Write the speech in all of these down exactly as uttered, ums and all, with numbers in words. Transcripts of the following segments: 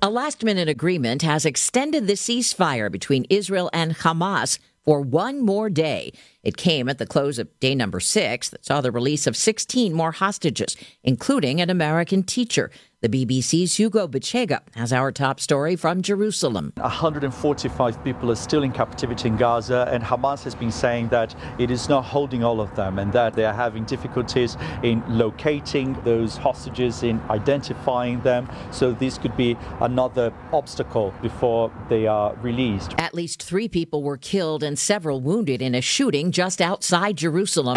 A last-minute agreement has extended the ceasefire between Israel and Hamas for one more day. It came at the close of day number six that saw the release of sixteen more hostages, including an American teacher. The B B C's Hugo Bechega has our top story from Jerusalem. one hundred forty-five people are still in captivity in Gaza, and Hamas has been saying that it is not holding all of them and that they are having difficulties in locating those hostages, in identifying them. So this could be another obstacle before they are released. At least three people were killed and several wounded in a shooting just outside Jerusalem.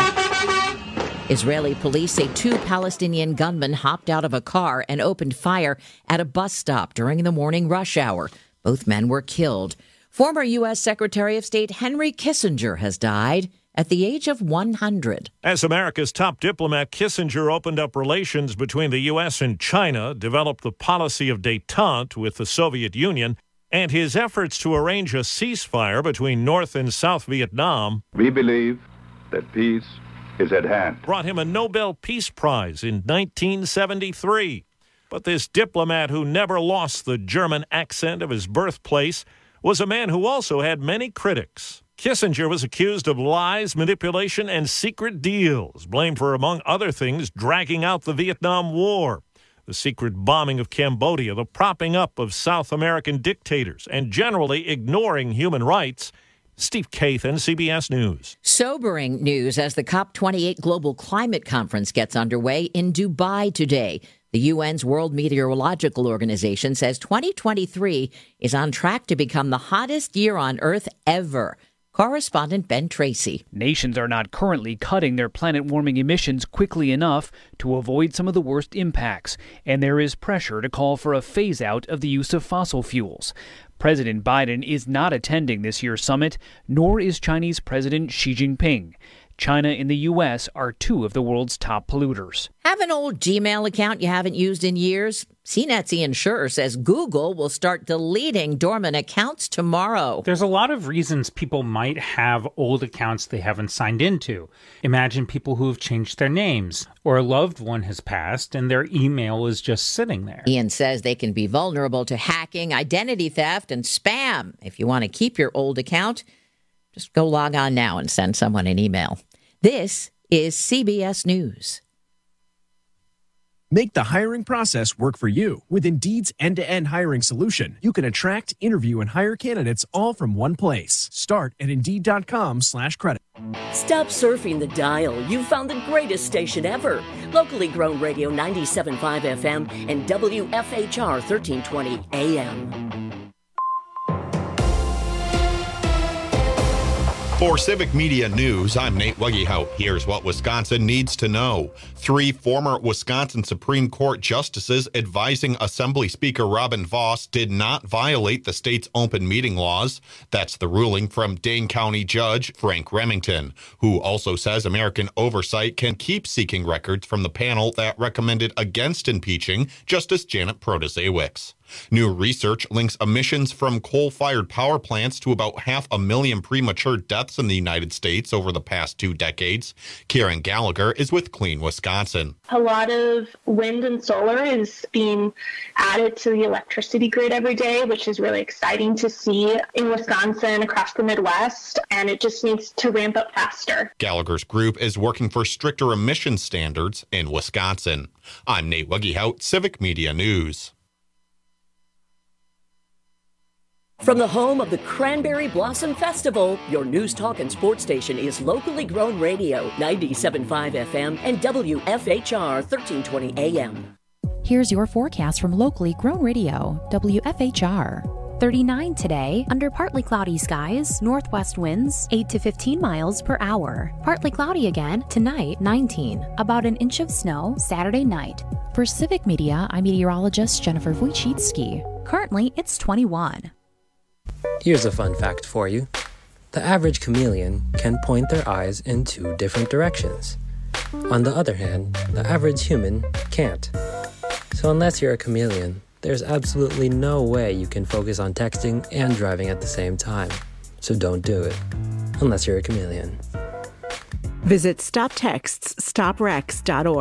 Israeli police say two Palestinian gunmen hopped out of a car and opened fire at a bus stop during the morning rush hour. Both men were killed. Former U S Secretary of State Henry Kissinger has died at the age of one hundred. As America's top diplomat, Kissinger opened up relations between the U S and China, developed the policy of détente with the Soviet Union, and his efforts to arrange a ceasefire between North and South Vietnam. We believe that peace is at hand. Brought him a Nobel Peace Prize in nineteen seventy-three. But this diplomat who never lost the German accent of his birthplace was a man who also had many critics. Kissinger was accused of lies, manipulation, and secret deals, blamed for, among other things, dragging out the Vietnam War, the secret bombing of Cambodia, the propping up of South American dictators, and generally ignoring human rights. Steve Kathan, C B S News. Sobering news as the COP twenty-eight Global Climate Conference gets underway in Dubai today. The U N's World Meteorological Organization says twenty twenty-three is on track to become the hottest year on Earth ever. Correspondent Ben Tracy. Nations are not currently cutting their planet-warming emissions quickly enough to avoid some of the worst impacts, and there is pressure to call for a phase-out of the use of fossil fuels. President Biden is not attending this year's summit, nor is Chinese President Xi Jinping. China and the U S are two of the world's top polluters. Have an old Gmail account you haven't used in years? C NET's Ian Schurer says Google will start deleting dormant accounts tomorrow. There's a lot of reasons people might have old accounts they haven't signed into. Imagine people who have changed their names, or a loved one has passed and their email is just sitting there. Ian says they can be vulnerable to hacking, identity theft, and spam. If you want to keep your old account, just go log on now and send someone an email. This is C B S News. Make the hiring process work for you. With Indeed's end-to-end hiring solution, you can attract, interview, and hire candidates all from one place. Start at Indeed.com slash credit. Stop surfing the dial. You've found the greatest station ever. Locally grown radio ninety-seven point five F M and W F H R thirteen twenty A M. For Civic Media News, I'm Nate Wuggehout. Here's what Wisconsin needs to know. Three former Wisconsin Supreme Court justices advising Assembly Speaker Robin Vos did not violate the state's open meeting laws. That's the ruling from Dane County Judge Frank Remington, who also says American Oversight can keep seeking records from the panel that recommended against impeaching Justice Janet Protasiewicz. New research links emissions from coal-fired power plants to about half a million premature deaths in the United States over the past two decades. Karen Gallagher is with Clean Wisconsin. A lot of wind and solar is being added to the electricity grid every day, which is really exciting to see in Wisconsin, across the Midwest, and it just needs to ramp up faster. Gallagher's group is working for stricter emission standards in Wisconsin. I'm Nate Wuggehout, Civic Media News. From the home of the Cranberry Blossom Festival, your news, talk, and sports station is locally grown radio, ninety-seven point five F M and W F H R thirteen twenty A M. Here's your forecast from locally grown radio, W F H R. thirty-nine today, under partly cloudy skies, northwest winds, eight to fifteen miles per hour. Partly cloudy again, tonight, nineteen. About an inch of snow, Saturday night. For Civic Media, I'm meteorologist Jennifer Wojcicki. Currently, it's twenty-one. Here's a fun fact for you. The average chameleon can point their eyes in two different directions. On the other hand, the average human can't. So unless you're a chameleon, there's absolutely no way you can focus on texting and driving at the same time. So don't do it, unless you're a chameleon. Visit stop texts stop wrecks dot org.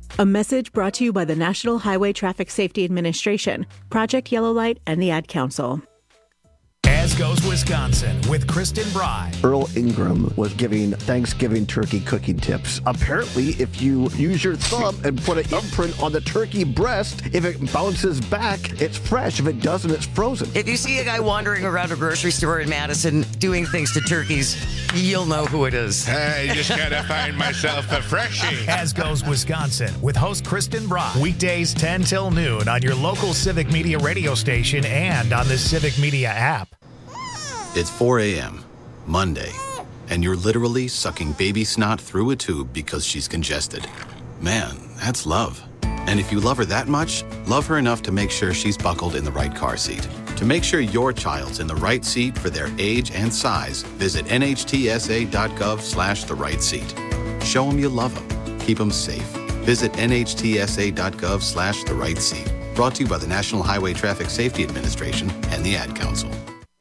A message brought to you by the National Highway Traffic Safety Administration, Project Yellow Light, and the Ad Council. As Goes Wisconsin with Kristen Bry. Earl Ingram was giving Thanksgiving turkey cooking tips. Apparently, if you use your thumb and put an imprint on the turkey breast, if it bounces back, it's fresh. If it doesn't, it's frozen. If you see a guy wandering around a grocery store in Madison doing things to turkeys, you'll know who it is. I just gotta find myself a freshie. As Goes Wisconsin with host Kristen Bry. Weekdays ten till noon on your local Civic Media radio station and on the Civic Media app. It's four a.m., Monday, and you're literally sucking baby snot through a tube because she's congested. Man, that's love. And if you love her that much, love her enough to make sure she's buckled in the right car seat. To make sure your child's in the right seat for their age and size, visit nhtsa.gov slash the right seat. Show them you love them. Keep them safe. Visit nhtsa.gov slash the right seat. Brought to you by the National Highway Traffic Safety Administration and the Ad Council.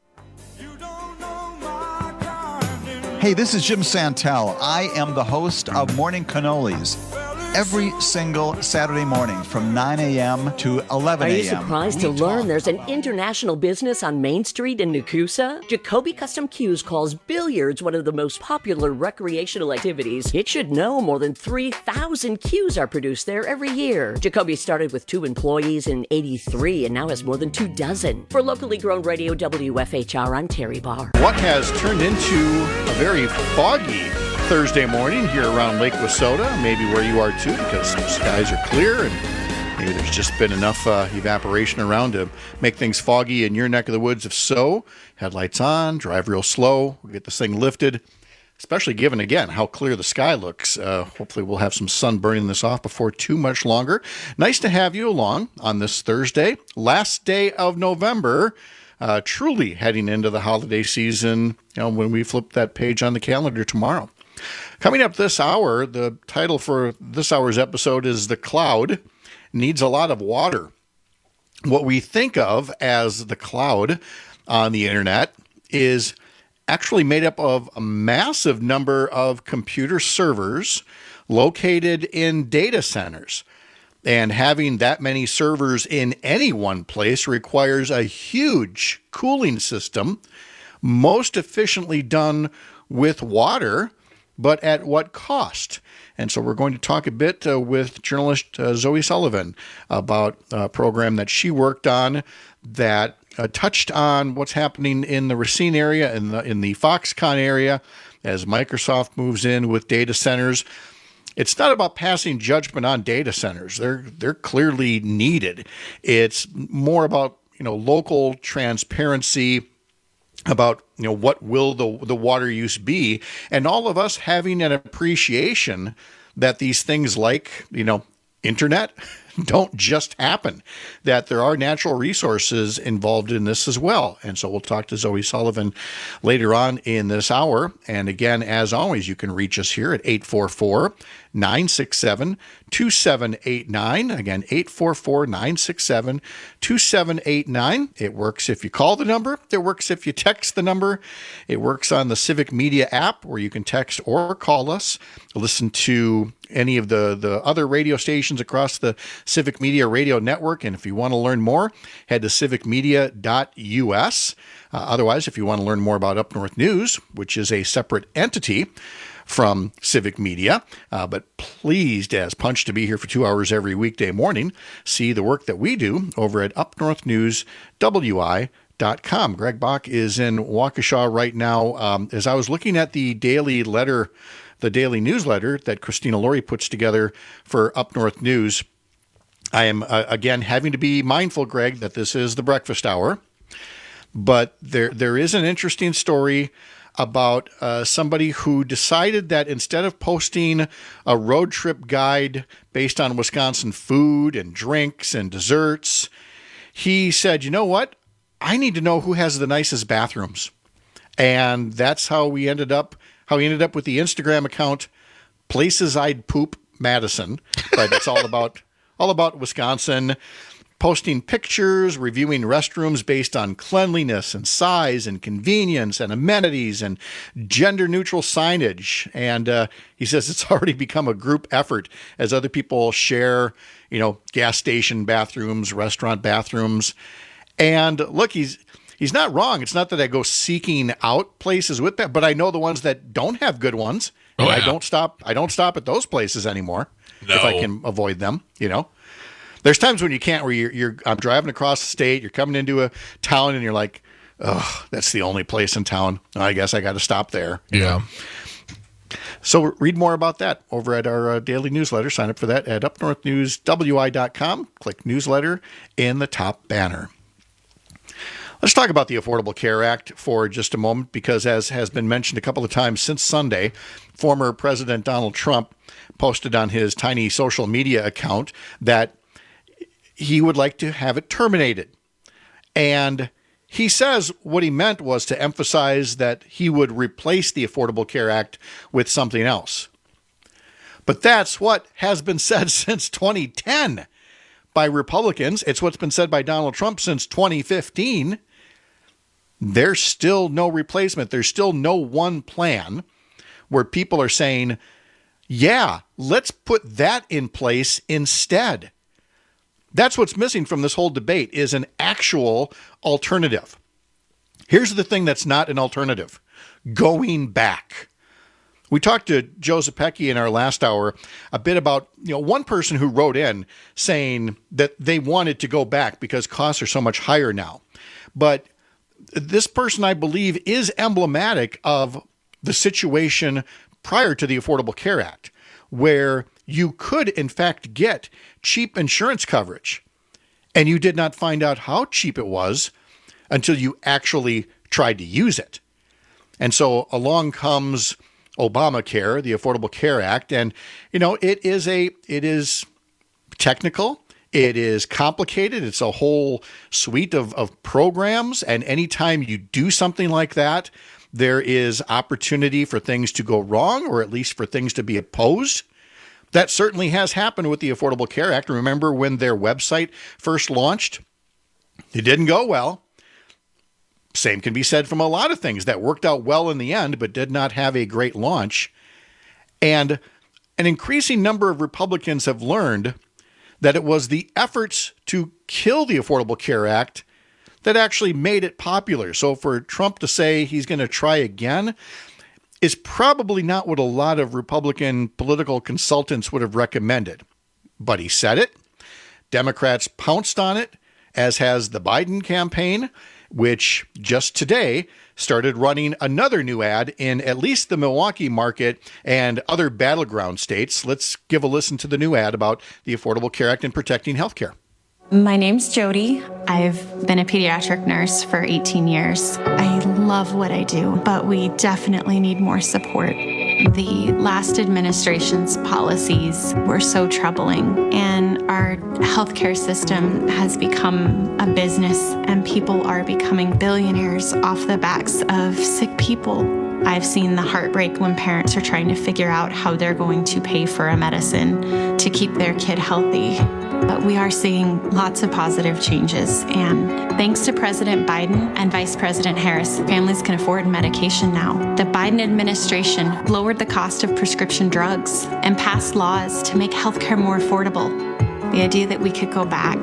Hey, this is Jim Santel. I am the host of Morning Cannolis. Every single Saturday morning from nine a.m. to eleven a.m. Are you surprised to learn there's an international business on Main Street in Nakusa? Jacoby Custom Cues calls billiards one of the most popular recreational activities. It should know more than three thousand cues are produced there every year. Jacoby started with two employees in eighty-three and now has more than two dozen. For locally grown radio W F H R, I'm Terry Barr. What has turned into a very foggy Thursday morning here around Lake Wissota, maybe where you are too, because the skies are clear and maybe there's just been enough uh, evaporation around to make things foggy in your neck of the woods. If so, headlights on, drive real slow, we'll get this thing lifted, especially given, again, how clear the sky looks. Uh, hopefully we'll have some sun burning this off before too much longer. Nice to have you along on this Thursday, last day of November. Uh, truly heading into the holiday season, you know, when we flip that page on the calendar tomorrow. Coming up this hour, the title for this hour's episode is The Cloud Needs a Lot of Water. What we think of as the cloud on the internet is actually made up of a massive number of computer servers located in data centers. And having that many servers in any one place requires a huge cooling system, most efficiently done with water. But at what cost? And so we're going to talk a bit uh, with journalist uh, Zoe Sullivan about a program that she worked on that uh, touched on what's happening in the Racine area, in the, in the Foxconn area, as Microsoft moves in with data centers. It's not about passing judgment on data centers. They're they're clearly needed. It's more about, you know, local transparency, about, you know, what will the the water use be, and all of us having an appreciation that these things like, you know, internet don't just happen, that there are natural resources involved in this as well. And so we'll talk to Zoe Sullivan later on in this hour. And again, as always, you can reach us here at eight four four, nine six seven, two seven eight nine. Again, eight four four, nine six seven, two seven eight nine. It works if you call the number. It works if you text the number. It works on the Civic Media app where you can text or call us. Listen to any of the, the other radio stations across the Civic Media radio network. And if you want to learn more, head to civic media dot u s. Uh, otherwise, if you want to learn more about Up North News, which is a separate entity from Civic Media, uh, but pleased as punch to be here for two hours every weekday morning, see the work that we do over at up north news w i dot com. Greg Bach is in Waukesha right now. Um, as I was looking at the daily letter, the daily newsletter that Christina Laurie puts together for Up North News, I am, uh, again, having to be mindful, Greg, that this is the breakfast hour. But there there is an interesting story about uh, somebody who decided that instead of posting a road trip guide based on Wisconsin food and drinks and desserts, he said, you know what? I need to know who has the nicest bathrooms. And that's how we ended up, how he ended up with the Instagram account, Places I'd Poop Madison. But it's all about all about Wisconsin. posting pictures, reviewing restrooms based on cleanliness and size and convenience and amenities and gender-neutral signage. And uh, he says it's already become a group effort as other people share, you know, gas station bathrooms, restaurant bathrooms. And look, he's he's not wrong. It's not that I go seeking out places with that, but I know the ones that don't have good ones. Oh, and yeah. I don't stop. I don't stop at those places anymore No. if I can avoid them. You know, there's times when you can't. Where you're, you're I'm driving across the state. You're coming into a town, and you're like, "Oh, that's the only place in town. I guess I got to stop there." Yeah. So read more about that over at our uh, daily newsletter. Sign up for that at up north news w i dot com. Click newsletter in the top banner. Let's talk about the Affordable Care Act for just a moment, because as has been mentioned a couple of times since Sunday, former President Donald Trump posted on his tiny social media account that he would like to have it terminated. And he says what he meant was to emphasize that he would replace the Affordable Care Act with something else. But that's what has been said since twenty ten by Republicans. It's what's been said by Donald Trump since twenty fifteen. There's still no replacement. There's still no one plan where people are saying, yeah, let's put that in place instead. That's what's missing from this whole debate, is an actual alternative. Here's the thing that's not an alternative: going back. We talked to Joe Zepecki in our last hour a bit about, you know, one person who wrote in saying that they wanted to go back because costs are so much higher now. But this person, I believe, is emblematic of the situation prior to the Affordable Care Act, where you could, in fact, get cheap insurance coverage, and you did not find out how cheap it was until you actually tried to use it. And so along comes Obamacare, the Affordable Care Act, and, you know, it is a it is technical. It is complicated. It's a whole suite of, of programs. And anytime you do something like that, there is opportunity for things to go wrong, or at least for things to be opposed. That certainly has happened with the Affordable Care Act. Remember when their website first launched? It didn't go well. Same can be said from a lot of things that worked out well in the end, but did not have a great launch. And an increasing number of Republicans have learned that it was the efforts to kill the Affordable Care Act that actually made it popular. So for Trump to say he's going to try again is probably not what a lot of Republican political consultants would have recommended. But he said it. Democrats pounced on it, as has the Biden campaign, which just today started running another new ad in at least the Milwaukee market and other battleground states. Let's give a listen to the new ad about the Affordable Care Act and protecting health care. My name's Jody. I've been a pediatric nurse for eighteen years. I love what I do, but we definitely need more support. The last administration's policies were so troubling, and our healthcare system has become a business, and people are becoming billionaires off the backs of sick people. I've seen the heartbreak when parents are trying to figure out how they're going to pay for a medicine to keep their kid healthy. But we are seeing lots of positive changes, and thanks to President Biden and Vice President Harris, families can afford medication now. The Biden administration lowered the cost of prescription drugs and passed laws to make healthcare more affordable. The idea that we could go back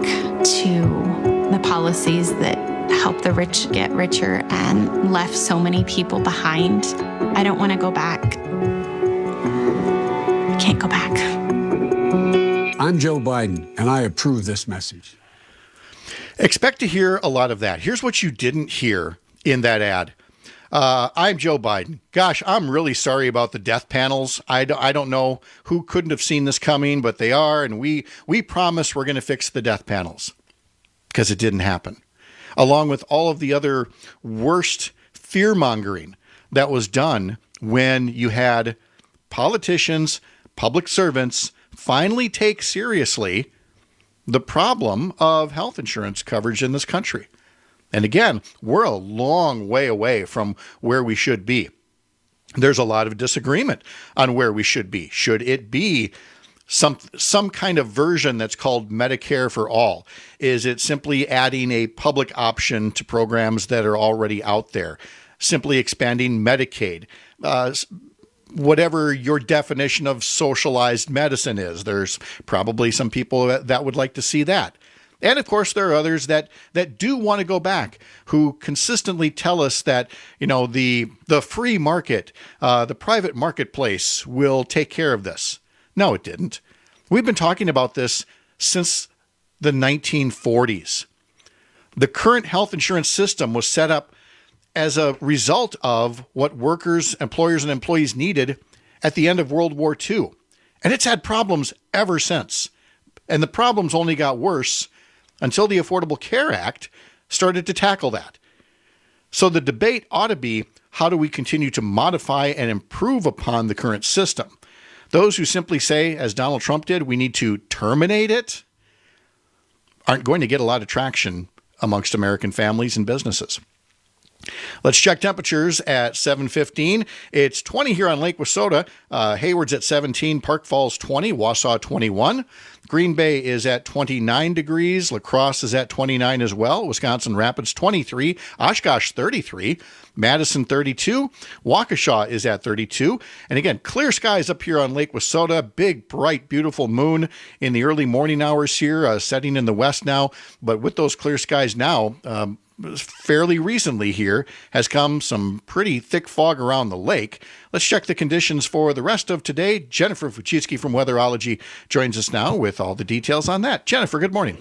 to the policies that help the rich get richer and left so many people behind, I don't want to go back. I can't go back. I'm Joe Biden, and I approve this message. Expect to hear a lot of that. Here's what you didn't hear in that ad. Uh, I'm Joe Biden. Gosh, I'm really sorry about the death panels. I, do, I don't know who couldn't have seen this coming, but they are, and we, we promise we're going to fix the death panels, because it didn't happen. Along with all of the other worst fear-mongering that was done when you had politicians, public servants, finally take seriously the problem of health insurance coverage in this country. And again, we're a long way away from where we should be. There's a lot of disagreement on where we should be. Should it be some some kind of version that's called Medicare for All? Is it simply adding a public option to programs that are already out there? Simply expanding Medicaid? Uh, whatever your definition of socialized medicine is, there's probably some people that, that would like to see that. And of course, there are others that that do want to go back, who consistently tell us that, you know, the the free market, uh, the private marketplace will take care of this. No, it didn't. We've been talking about this since the nineteen forties. The current health insurance system was set up as a result of what workers, employers, and employees needed at the end of World War Two. And it's had problems ever since. And the problems only got worse until the Affordable Care Act started to tackle that. So the debate ought to be, how do we continue to modify and improve upon the current system? Those who simply say, as Donald Trump did, we need to terminate it, aren't going to get a lot of traction amongst American families and businesses. Let's check temperatures at seven fifteen. It's twenty here on Lake Wissota. Uh, Hayward's at seventeen, Park Falls twenty, Wausau twenty-one. Green Bay is at twenty-nine degrees. La Crosse is at twenty-nine as well. Wisconsin Rapids twenty-three. Oshkosh thirty-three. Madison thirty-two. Waukesha is at thirty-two. And again, clear skies up here on Lake Wissota. Big, bright, beautiful moon in the early morning hours here, uh, setting in the west now. But with those clear skies now, um, fairly recently here has come some pretty thick fog around the lake. Let's check the conditions for the rest of today. Jennifer Fuchitsky from Weatherology joins us now with all the details on that. Jennifer, good morning.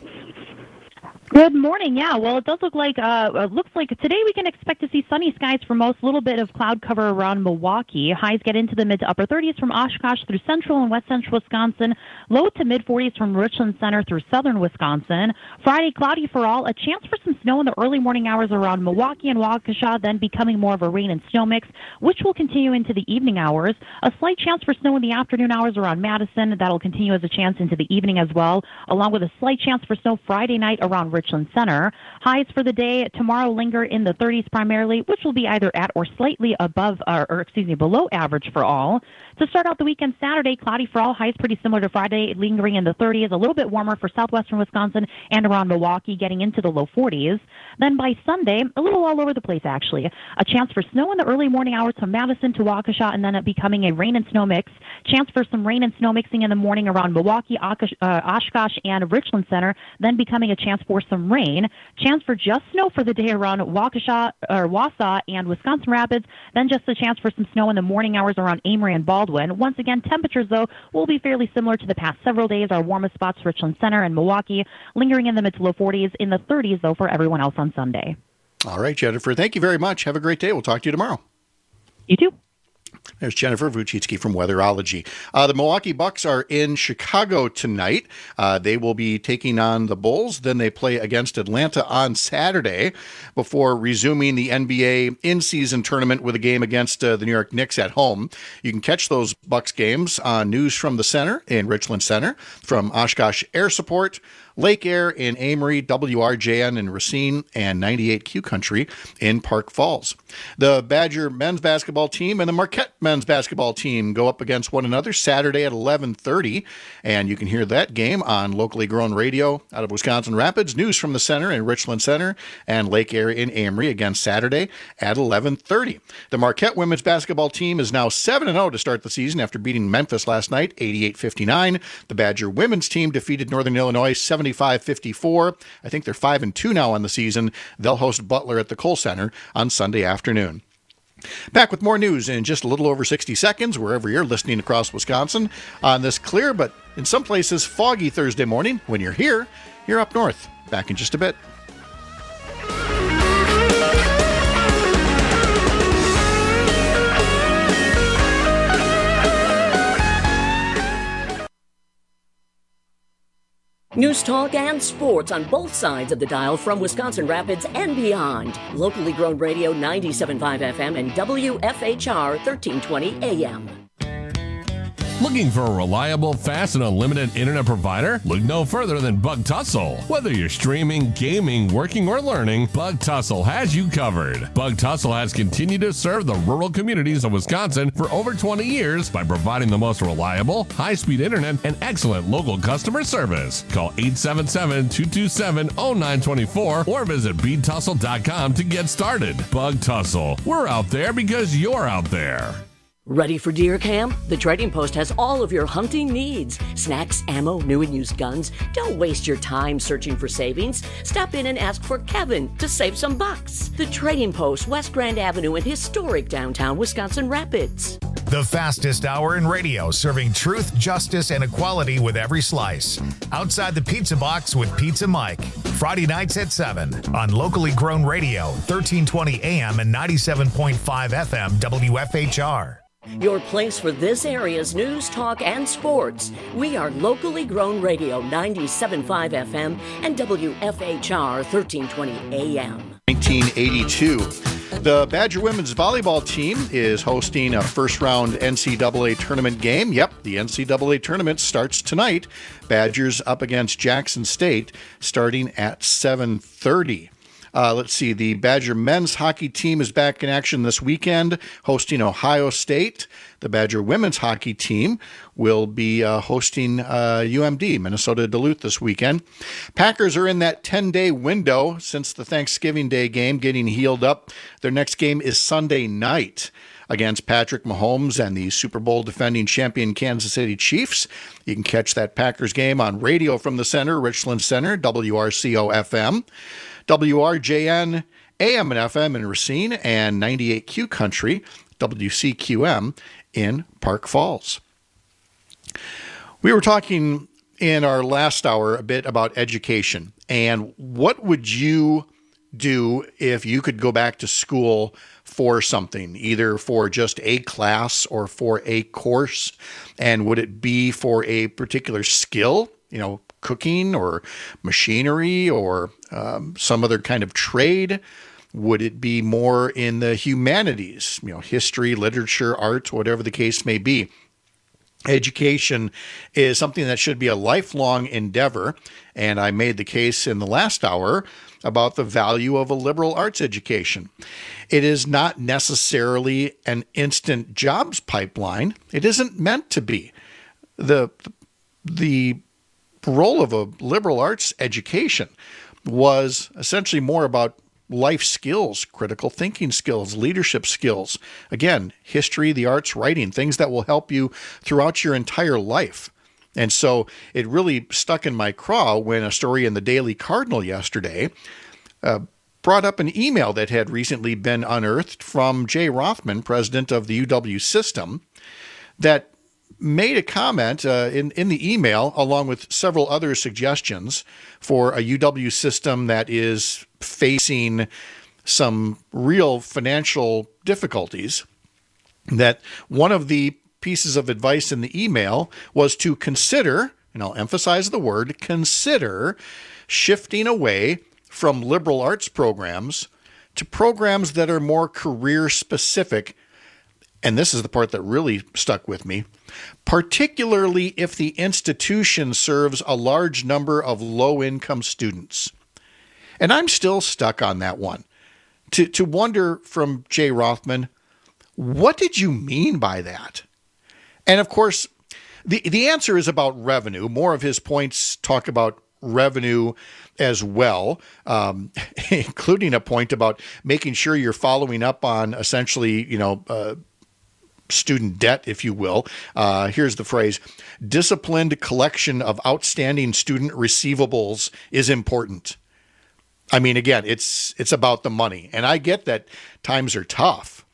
Good morning. Yeah, well, it does look like uh, it looks like today we can expect to see sunny skies for most. Little bit of cloud cover around Milwaukee. Highs get into the mid to upper thirties from Oshkosh through central and west central Wisconsin. Low to mid forties from Richland Center through southern Wisconsin. Friday, cloudy for all. A chance for some snow in the early morning hours around Milwaukee and Waukesha, then becoming more of a rain and snow mix, which will continue into the evening hours. A slight chance for snow in the afternoon hours around Madison. That'll continue as a chance into the evening as well, along with a slight chance for snow Friday night around Richland Center. Highs for the day tomorrow linger in the thirties primarily, which will be either at or slightly above, or, or excuse me, below average for all. To start out the weekend, Saturday, cloudy for all. Highs pretty similar to Friday, lingering in the thirties. A little bit warmer for southwestern Wisconsin and around Milwaukee, getting into the low forties. Then by Sunday, a little all over the place actually. A chance for snow in the early morning hours from Madison to Waukesha, and then it becoming a rain and snow mix. Chance for some rain and snow mixing in the morning around Milwaukee, Oshkosh, uh, Oshkosh and Richland Center, then becoming a chance for some rain. Chance for just snow for the day around Waukesha or Wausau and Wisconsin Rapids, then just a chance for some snow in the morning hours around Amory and Baldwin. Once again, temperatures, though, will be fairly similar to the past several days. Our warmest spots, Richland Center and Milwaukee, lingering in the mid to low forties, in the thirties, though, for everyone else on Sunday. All right, Jennifer, thank you very much. Have a great day. We'll talk to you tomorrow. You too. There's Jennifer Vuchitsky from Weatherology. Uh, the Milwaukee Bucks are in Chicago tonight. Uh, they will be taking on the Bulls. Then they play against Atlanta on Saturday before resuming the N B A in-season tournament with a game against uh, the New York Knicks at home. You can catch those Bucks games on News from the Center in Richland Center, from Oshkosh Air Support, Lake Air in Amory, W R J N in Racine, and ninety-eight Q Country in Park Falls. The Badger men's basketball team and the Marquette men's basketball team go up against one another Saturday at eleven thirty, and you can hear that game on locally grown radio out of Wisconsin Rapids, News from the Center in Richland Center, and Lake Air in Amory again Saturday at eleven thirty. The Marquette women's basketball team is now seven and oh to start the season after beating Memphis last night, eighty-eight fifty-nine. The Badger women's team defeated Northern Illinois seventy-five fifty-four. I think they're five and two now on the season. They'll host Butler at the Kohl Center on Sunday afternoon. Back with more news in just a little over sixty seconds, wherever you're listening across Wisconsin, on this clear but in some places foggy Thursday morning. When you're here, you're up north. Back in just a bit. News, talk, and sports on both sides of the dial from Wisconsin Rapids and beyond. Locally grown radio ninety-seven point five F M and W F H R thirteen twenty A M. Looking for a reliable, fast, and unlimited internet provider? Look no further than Bug Tussle. Whether you're streaming, gaming, working, or learning, Bug Tussle has you covered. Bug Tussle has continued to serve the rural communities of Wisconsin for over twenty years by providing the most reliable, high-speed internet and excellent local customer service. Call eight seven seven, two two seven, zero nine two four or visit bead tussle dot com to get started. Bug Tussle. We're out there because you're out there. Ready for deer camp? The Trading Post has all of your hunting needs. Snacks, ammo, new and used guns. Don't waste your time searching for savings. Stop in and ask for Kevin to save some bucks. The Trading Post, West Grand Avenue in historic downtown Wisconsin Rapids. The fastest hour in radio, serving truth, justice, and equality with every slice. Outside the Pizza Box with Pizza Mike. Friday nights at seven on locally grown radio, thirteen twenty A M and ninety-seven point five F M W F H R. Your place for this area's news, talk, and sports. We are locally grown radio, ninety-seven point five F M and W F H R, thirteen twenty A M. nineteen eighty-two. The Badger women's volleyball team is hosting a first-round N C double A tournament game. Yep, the N C double A tournament starts tonight. Badgers up against Jackson State starting at seven thirty. Uh, let's see, the Badger men's hockey team is back in action this weekend, hosting Ohio State. The Badger women's hockey team will be uh, hosting uh, U M D, Minnesota Duluth, this weekend. Packers are in that ten-day window since the Thanksgiving Day game, getting healed up. Their next game is Sunday night against Patrick Mahomes and the Super Bowl defending champion Kansas City Chiefs. You can catch that Packers game on radio from the center, Richland Center, W R C O F M. W R J N A M and F M in Racine, and ninety-eight Q Country, W C Q M in Park Falls. We were talking in our last hour a bit about education, and what would you do if you could go back to school for something, either for just a class or for a course, and would it be for a particular skill, you know, cooking or machinery or um, some other kind of trade? Would it be more in the humanities, you know, history, literature, art, whatever the case may be? Education is something that should be a lifelong endeavor, and I made the case in the last hour about the value of a liberal arts education. It is not necessarily an instant jobs pipeline. It isn't meant to be. The the role of a liberal arts education was essentially more about life skills, critical thinking skills, leadership skills. Again, history, the arts, writing, things that will help you throughout your entire life. And so it really stuck in my craw when a story in the Daily Cardinal yesterday uh, brought up an email that had recently been unearthed from Jay Rothman, president of the U W system, that made a comment uh, in, in the email, along with several other suggestions for a U W system that is facing some real financial difficulties, that one of the pieces of advice in the email was to consider, and I'll emphasize the word, consider shifting away from liberal arts programs to programs that are more career specific. And this is the part that really stuck with me, particularly if the institution serves a large number of low-income students. And I'm still stuck on that one. To, to wonder from Jay Rothman, what did you mean by that? And of course, the, the answer is about revenue. More of his points talk about revenue as well, um, including a point about making sure you're following up on essentially, you know, uh, student debt, if you will. Uh, here's the phrase: disciplined collection of outstanding student receivables is important. I mean, again, it's it's about the money. And I get that times are tough.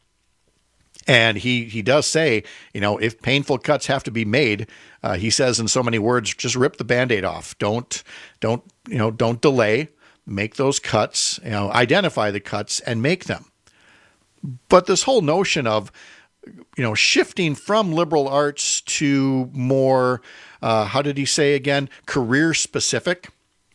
And he, he does say, you know, if painful cuts have to be made, uh, he says in so many words, just rip the Band-Aid off. Don't, don't, you know, don't delay. Make those cuts, you know, identify the cuts and make them. But this whole notion of, you know, shifting from liberal arts to more, uh, how did he say again, career specific.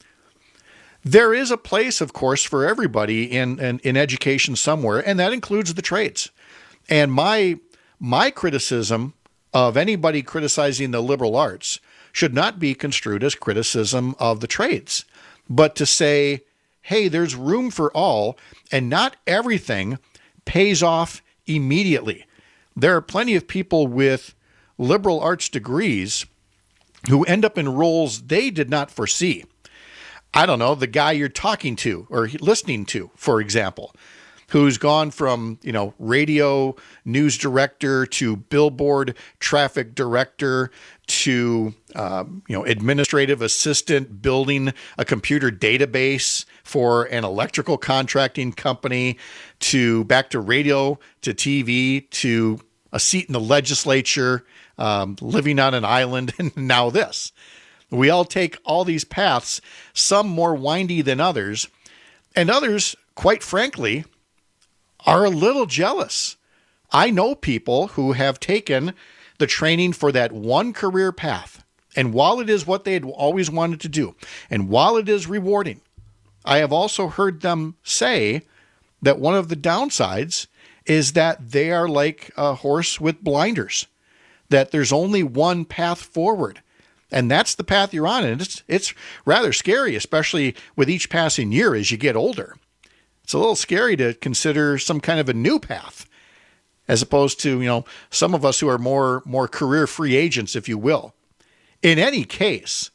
There is a place, of course, for everybody in, in, in education somewhere, and that includes the trades. And my my criticism of anybody criticizing the liberal arts should not be construed as criticism of the trades, but to say, hey, there's room for all, and not everything pays off immediately. There are plenty of people with liberal arts degrees who end up in roles they did not foresee. I don't know, the guy you're talking to or listening to, for example, who's gone from, you know, radio news director to billboard traffic director to, um, you know, administrative assistant building a computer database for an electrical contracting company, to back to radio, to T V, to a seat in the legislature, um, living on an island, and now this. We all take all these paths, some more windy than others, and others, quite frankly, are a little jealous. I know people who have taken the training for that one career path, and while it is what they had always wanted to do, and while it is rewarding, I have also heard them say that one of the downsides is that they are like a horse with blinders, that there's only one path forward, and that's the path you're on, and it's, it's rather scary, especially with each passing year as you get older. It's a little scary to consider some kind of a new path, as opposed to, you know, some of us who are more more career free agents, if you will. In any case,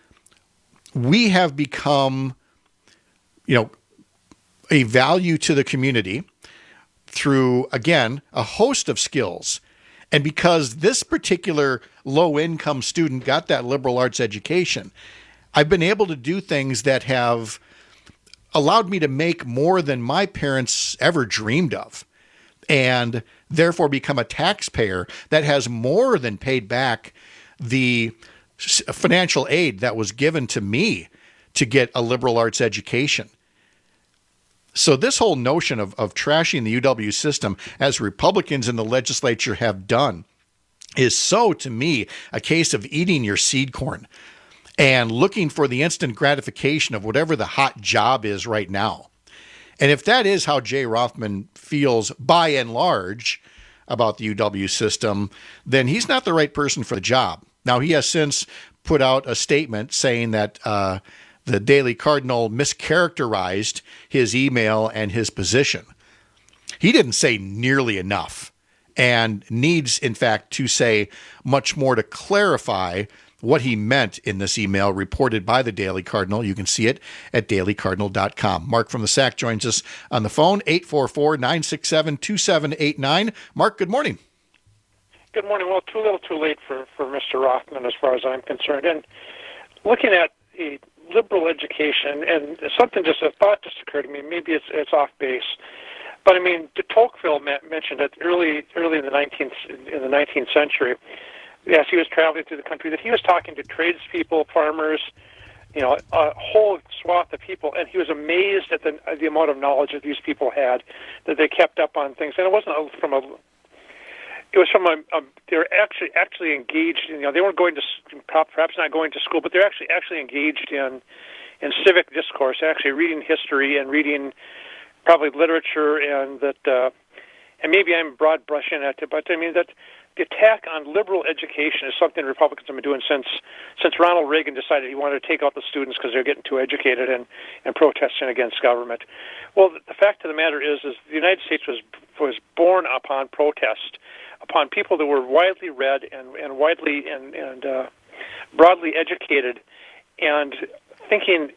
we have become, you know, a value to the community through, again, a host of skills. And because this particular low-income student got that liberal arts education, I've been able to do things that have allowed me to make more than my parents ever dreamed of, and therefore become a taxpayer that has more than paid back the financial aid that was given to me to get a liberal arts education. So this whole notion of, of trashing the U W system, as Republicans in the legislature have done, is so, to me, a case of eating your seed corn and looking for the instant gratification of whatever the hot job is right now. And if that is how Jay Rothman feels by and large about the U W system, then he's not the right person for the job. Now, he has since put out a statement saying that uh, the Daily Cardinal mischaracterized his email and his position. He didn't say nearly enough, and needs, in fact, to say much more to clarify what he meant in this email reported by the Daily Cardinal. You can see it at daily cardinal dot com. Mark from the S A C joins us on the phone, eight four four, nine six seven, two seven eight nine. Mark, good morning. Good morning. Well, too little too late for, for Mister Rothman as far as I'm concerned. And looking at a liberal education, and something just, a thought just occurred to me, maybe it's it's off base. But I mean, de Tocqueville mentioned it early early in the nineteenth in the nineteenth century. Yes, he was traveling through the country, that he was talking to tradespeople, farmers, you know, a whole swath of people, and he was amazed at the the amount of knowledge that these people had, that they kept up on things. And it wasn't from a, it was from a, a they were actually actually engaged. You know, they weren't going to, perhaps not going to school, but they're actually actually engaged in in civic discourse, actually reading history and reading probably literature, and that, uh, and maybe I'm broad brushing at it, but I mean that. The attack on liberal education is something Republicans have been doing since since Ronald Reagan decided he wanted to take out the students because they're getting too educated and, and protesting against government. Well, the fact of the matter is, is the United States was was born upon protest, upon people that were widely read and, and widely and, and uh, broadly educated, and thinking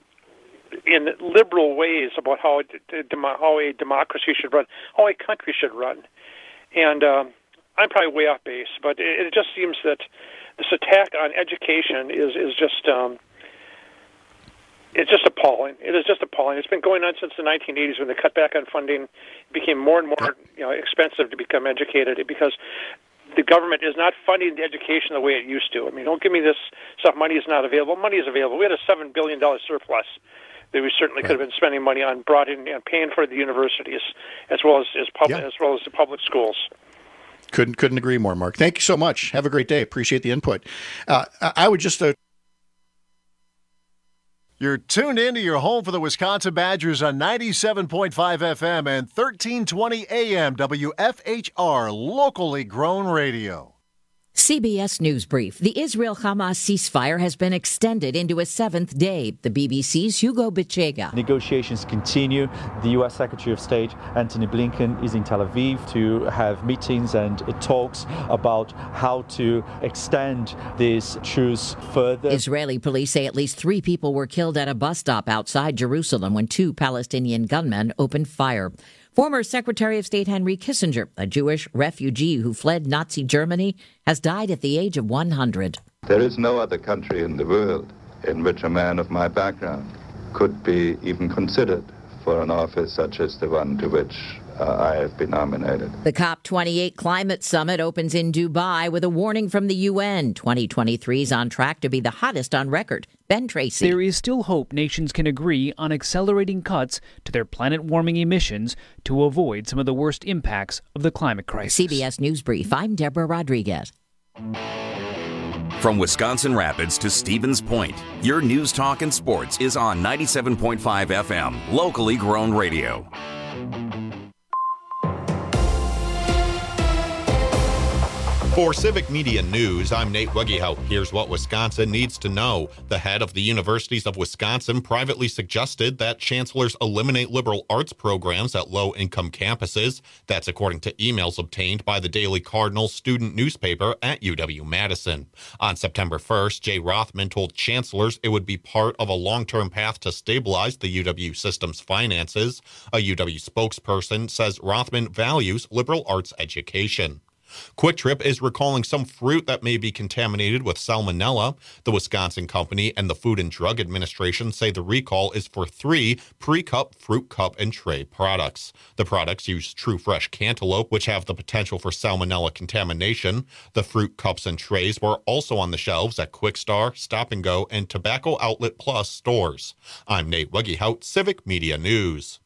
in liberal ways about how a, how a democracy should run, how a country should run. And um, I'm probably way off base, but it, it just seems that this attack on education is is just um, it's just appalling. It is just appalling. It's been going on since the nineteen eighties when they cut back on funding. It became more and more you know expensive to become educated because the government is not funding the education the way it used to. I mean, don't give me this stuff. Money is not available. Money is available. We had a seven billion dollar surplus that we certainly could have been spending money on, brought in and paying for the universities as well as as public yeah. as well as the public schools. Couldn't couldn't agree more, Mark. Thank you so much. Have a great day. Appreciate the input. Uh, I would just... Uh... You're tuned in to your home for the Wisconsin Badgers on ninety-seven point five F M and thirteen twenty A M W F H R, locally grown radio. C B S News Brief. The Israel-Hamas ceasefire has been extended into a seventh day. The B B C's Hugo Bichega. Negotiations continue. The U S Secretary of State Antony Blinken is in Tel Aviv to have meetings and talks about how to extend this truce further. Israeli police say at least three people were killed at a bus stop outside Jerusalem when two Palestinian gunmen opened fire. Former Secretary of State Henry Kissinger, a Jewish refugee who fled Nazi Germany, has died at the age of one hundred. There is no other country in the world in which a man of my background could be even considered for an office such as the one to which uh, I have been nominated. The COP twenty-eight Climate Summit opens in Dubai with a warning from the U N. twenty twenty-three is on track to be the hottest on record. Ben Tracy. There is still hope nations can agree on accelerating cuts to their planet-warming emissions to avoid some of the worst impacts of the climate crisis. C B S News Brief. I'm Deborah Rodriguez. From Wisconsin Rapids to Stevens Point, your news, talk, and sports is on ninety-seven point five F M, locally grown radio. For Civic Media News, I'm Nate Weggehout. Here's what Wisconsin needs to know. The head of the Universities of Wisconsin privately suggested that chancellors eliminate liberal arts programs at low-income campuses. That's according to emails obtained by the Daily Cardinal student newspaper at U W-Madison. On September first, Jay Rothman told chancellors it would be part of a long-term path to stabilize the U W system's finances. A U W spokesperson says Rothman values liberal arts education. Quick Trip is recalling some fruit that may be contaminated with salmonella. The Wisconsin company and the Food and Drug Administration say the recall is for three pre-cup fruit cup and tray products. The products use True Fresh cantaloupe, which have the potential for salmonella contamination. The fruit cups and trays were also on the shelves at Quick Star, Stop and Go, and Tobacco Outlet Plus stores. I'm Nate Weggehout, Civic Media News.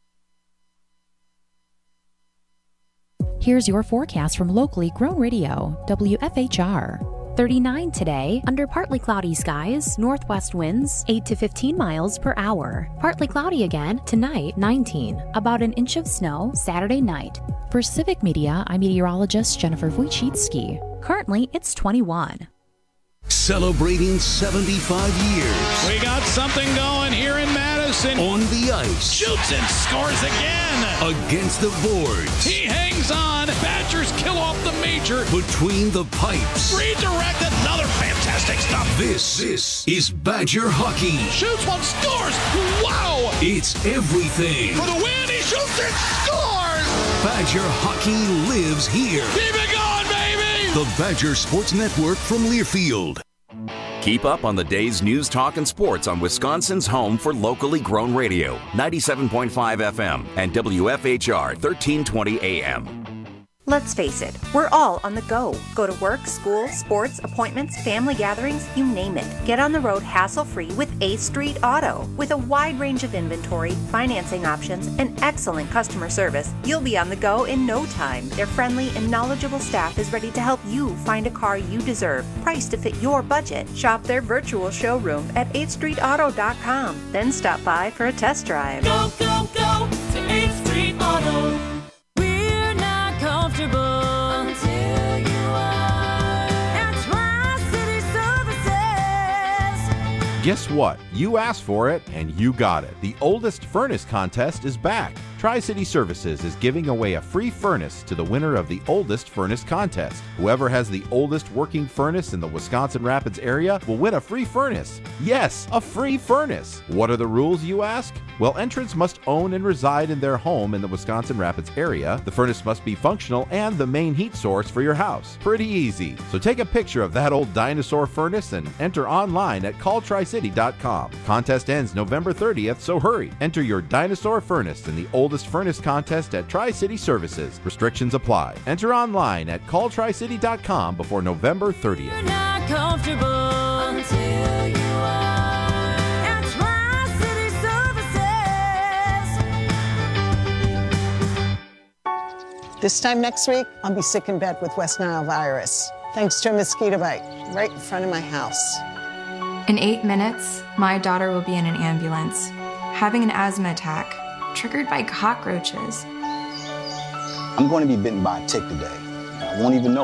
Here's your forecast from locally grown radio, W F H R. thirty-nine today, under partly cloudy skies, northwest winds, eight to fifteen miles per hour. Partly cloudy again, tonight, nineteen. About an inch of snow, Saturday night. For Civic Media, I'm meteorologist Jennifer Wojcicki. Currently, it's twenty-one. Celebrating seventy-five years. We got something going here in Madison. On the ice. Shoots and scores again. Against the boards. He hangs on. Badgers kill off the major. Between the pipes. Redirect, another fantastic stop. This, this is Badger hockey. Shoots one, scores. Wow. It's everything. For the win, he shoots and scores. Badger hockey lives here. Keep it going, baby. The Badger Sports Network from Learfield. Keep up on the day's news, talk, and sports on Wisconsin's home for locally grown radio, ninety-seven point five F M and W F H R thirteen twenty A M. Let's face it, we're all on the go. Go to work, school, sports, appointments, family gatherings, you name it. Get on the road hassle-free with eighth Street Auto. With a wide range of inventory, financing options, and excellent customer service, you'll be on the go in no time. Their friendly and knowledgeable staff is ready to help you find a car you deserve, priced to fit your budget. Shop their virtual showroom at eighth street auto dot com. Then stop by for a test drive. Go, go, go to eighth Street Auto. Until you are at Tri-City Services. Guess what? You asked for it and you got it. The oldest furnace contest is back. Tri-City Services is giving away a free furnace to the winner of the oldest furnace contest. Whoever has the oldest working furnace in the Wisconsin Rapids area will win a free furnace. Yes, a free furnace. What are the rules, you ask? Well, entrants must own and reside in their home in the Wisconsin Rapids area. The furnace must be functional and the main heat source for your house. Pretty easy. So take a picture of that old dinosaur furnace and enter online at call tri city dot com. Contest ends November thirtieth, so hurry. Enter your dinosaur furnace in the oldest furnace contest at Tri-City Services. Restrictions apply. Enter online at call tri city dot com before November thirtieth. You're not comfortable until you are at Tri-City Services. This time next week, I'll be sick in bed with West Nile virus, thanks to a mosquito bite right in front of my house. In eight minutes, my daughter will be in an ambulance, having an asthma attack, triggered by cockroaches. I'm going to be bitten by a tick today. I won't even know it.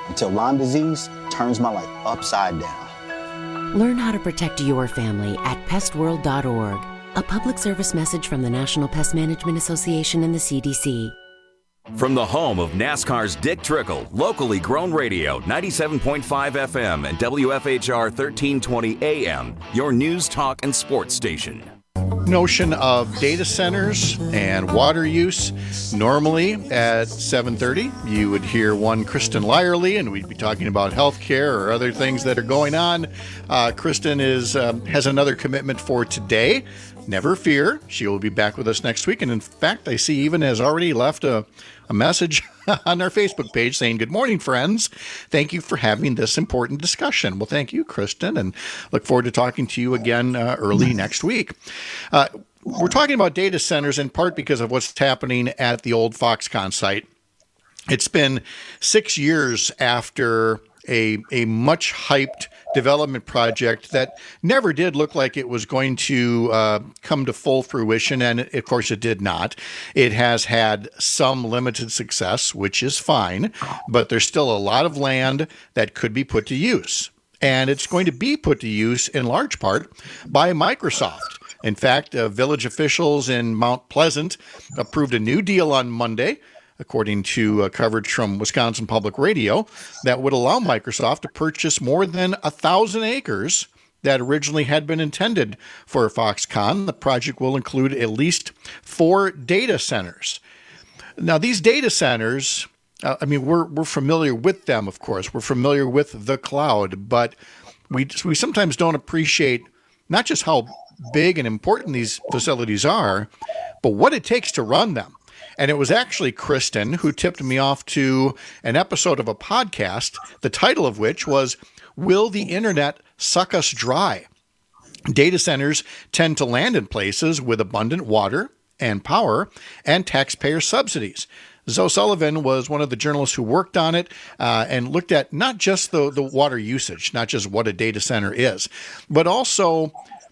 until Lyme disease turns my life upside down. Learn how to protect your family at pest world dot org. A public service message from the National Pest Management Association and the C D C. From the home of NASCAR's Dick Trickle, locally grown radio, ninety-seven point five F M and W F H R thirteen twenty A M, your news, talk, and sports station. Notion of data centers and water use. Normally at seven thirty, you would hear one Kristen Lyerly, and we'd be talking about healthcare or other things that are going on. Uh, Kristen is um, has another commitment for today. Never fear, she will be back with us next week. And in fact, I see even has already left a, a message on our Facebook page saying, "Good morning, friends. Thank you for having this important discussion." Well, thank you, Kristen, and look forward to talking to you again uh, early next week. Uh, we're talking about data centers in part because of what's happening at the old Foxconn site. It's been six years after a, a much hyped development project that never did look like it was going to uh, come to full fruition, and of course it did not. It has had some limited success, which is fine, but there's still a lot of land that could be put to use. And it's going to be put to use in large part by Microsoft. In fact, uh, village officials in Mount Pleasant approved a new deal on Monday, according to uh, coverage from Wisconsin Public Radio, that would allow Microsoft to purchase more than a thousand acres that originally had been intended for Foxconn. The project will include at least four data centers. Now, these data centers, uh, I mean, we're we're familiar with them, of course. We're familiar with the cloud, but we we sometimes don't appreciate not just how big and important these facilities are, but what it takes to run them. And it was actually Kristen who tipped me off to an episode of a podcast, the title of which was, "Will the Internet Suck Us Dry?" Data centers tend to land in places with abundant water and power and taxpayer subsidies. Zoe Sullivan was one of the journalists who worked on it uh, and looked at not just the, the water usage, not just what a data center is, but also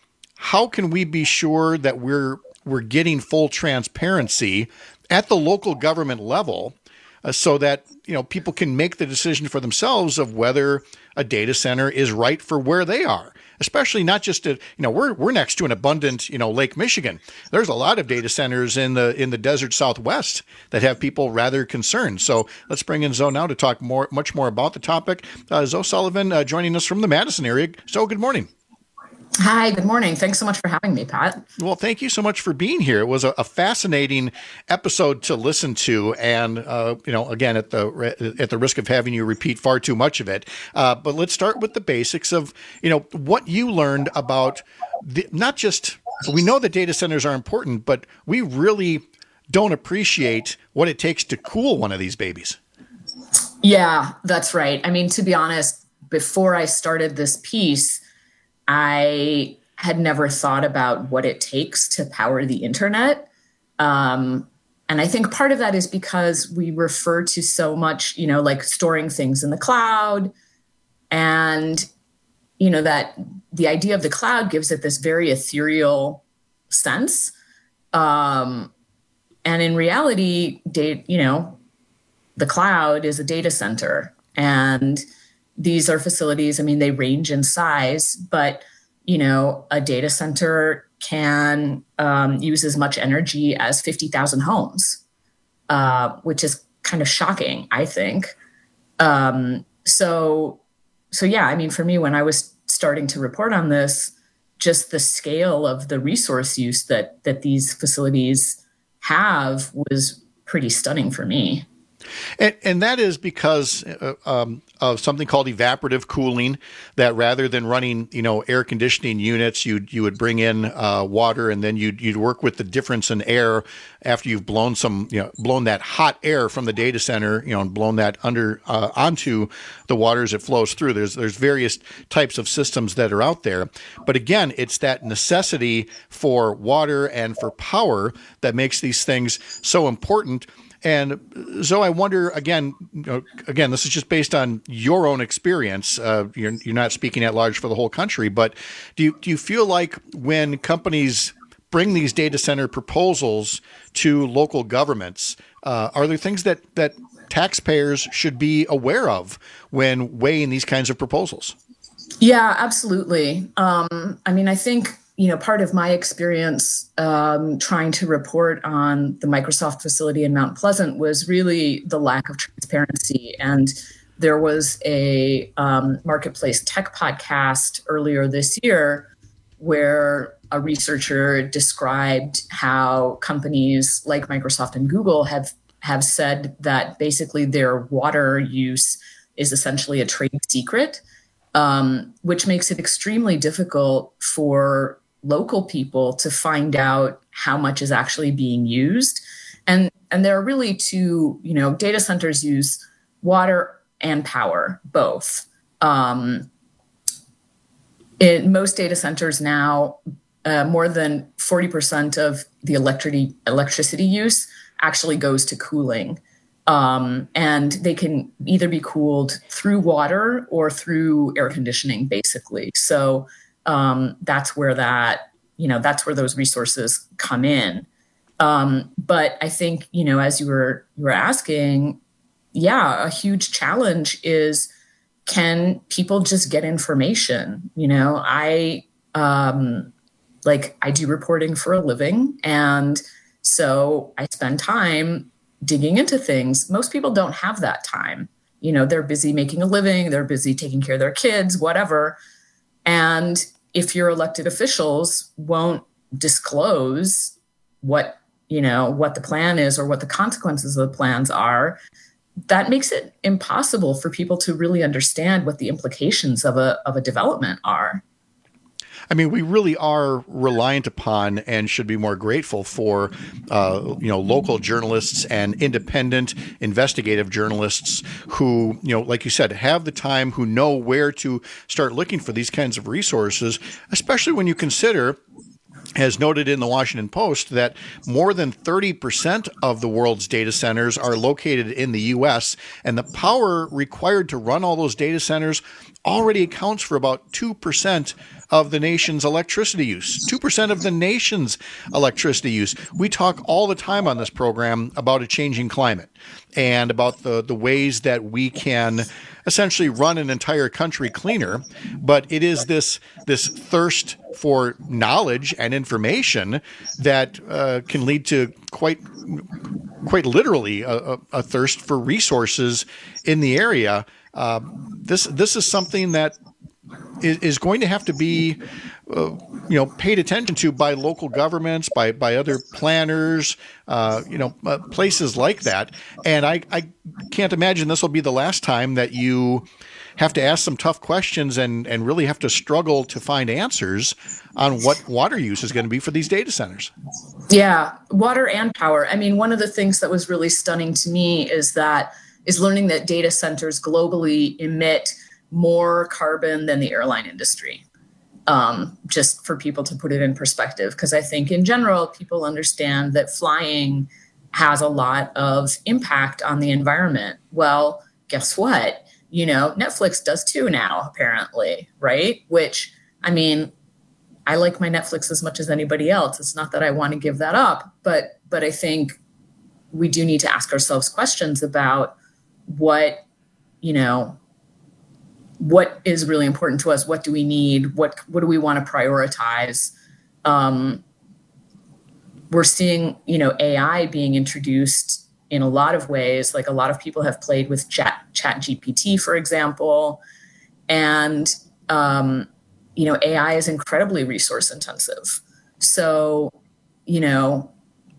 how can we be sure that we're we're getting full transparency at the local government level, uh, so that, you know, people can make the decision for themselves of whether a data center is right for where they are. Especially not just to, you know, we're we're next to an abundant, you know, Lake Michigan. There's a lot of data centers in the in the desert Southwest that have people rather concerned. So let's bring in Zoe now to talk more, much more about the topic. Uh, Zoe Sullivan uh, joining us from the Madison area. So good morning. Hi, good morning. Thanks so much for having me, Pat. Well, thank you so much for being here. It was a, a fascinating episode to listen to, and uh, you know, again, at the at the risk of having you repeat far too much of it, uh, but let's start with the basics of, you know, what you learned about the, not just, we know that data centers are important, but we really don't appreciate what it takes to cool one of these babies. Yeah, that's right. I mean, to be honest, before I started this piece, I had never thought about what it takes to power the internet. Um, and I think part of that is because we refer to so much, you know, like storing things in the cloud. And, you know, that the idea of the cloud gives it this very ethereal sense. Um, and in reality, data, you know, the cloud is a data center. And these are facilities, I mean, they range in size, but, you know, a data center can um, use as much energy as fifty thousand homes, uh, which is kind of shocking, I think. Um, so, so yeah, I mean, for me, when I was starting to report on this, just the scale of the resource use that that these facilities have was pretty stunning for me. And, and that is because uh, um, of something called evaporative cooling, that rather than running, you know, air conditioning units, you you would bring in uh, water, and then you'd you'd work with the difference in air after you've blown some, you know, blown that hot air from the data center, you know, and blown that under uh, onto the water as it flows through. There's there's various types of systems that are out there, but again, it's that necessity for water and for power that makes these things so important. And so I wonder, again, you know, again, this is just based on your own experience. Uh, you're, you're not speaking at large for the whole country, but do you, do you feel like when companies bring these data center proposals to local governments, uh, are there things that, that taxpayers should be aware of when weighing these kinds of proposals? Yeah, absolutely. Um, I mean, I think, you know, part of my experience um, trying to report on the Microsoft facility in Mount Pleasant was really the lack of transparency. And there was a um, Marketplace Tech podcast earlier this year where a researcher described how companies like Microsoft and Google have, have said that basically their water use is essentially a trade secret, um, which makes it extremely difficult for local people to find out how much is actually being used. And, and there are really two, you know, data centers use water and power, both. Um, in most data centers now, uh, more than forty percent of the electricity electricity use actually goes to cooling. Um, and they can either be cooled through water or through air conditioning, basically. So um, that's where that, you know, that's where those resources come in. Um, but I think, you know, as you were you were asking, yeah, a huge challenge is, can people just get information? You know, I um, like I do reporting for a living, and so I spend time digging into things. Most people don't have that time. You know, they're busy making a living, they're busy taking care of their kids, whatever. And if your elected officials won't disclose what, you know, what the plan is or what the consequences of the plans are, that makes it impossible for people to really understand what the implications of a of a development are. I mean, we really are reliant upon and should be more grateful for, uh, you know, local journalists and independent investigative journalists who, you know, like you said, have the time, who know where to start looking for these kinds of resources, especially when you consider, as noted in the Washington Post, that more than thirty percent of the world's data centers are located in the U S, and the power required to run all those data centers already accounts for about two percent of the nation's electricity use, two percent of the nation's electricity use. We talk all the time on this program about a changing climate and about the, the ways that we can essentially run an entire country cleaner. But it is this, this thirst for knowledge and information that uh, can lead to quite quite literally a, a thirst for resources in the area. Uh, this this is something that is, is going to have to be, uh, you know, paid attention to by local governments, by by other planners, uh, you know, uh, places like that. And I, I can't imagine this will be the last time that you have to ask some tough questions and, and really have to struggle to find answers on what water use is going to be for these data centers. Yeah, water and power. I mean, one of the things that was really stunning to me is that is learning that data centers globally emit more carbon than the airline industry. Um, just for people to put it in perspective, because I think in general, people understand that flying has a lot of impact on the environment. Well, guess what? You know, Netflix does too now, apparently, right? Which, I mean, I like my Netflix as much as anybody else. It's not that I want to give that up, but but I think we do need to ask ourselves questions about what, you know, what is really important to us? What do we need? What what do we want to prioritize? Um, we're seeing, you know, A I being introduced in a lot of ways. Like a lot of people have played with Chat Chat G P T, for example, and um, you know, A I is incredibly resource intensive. So, you know,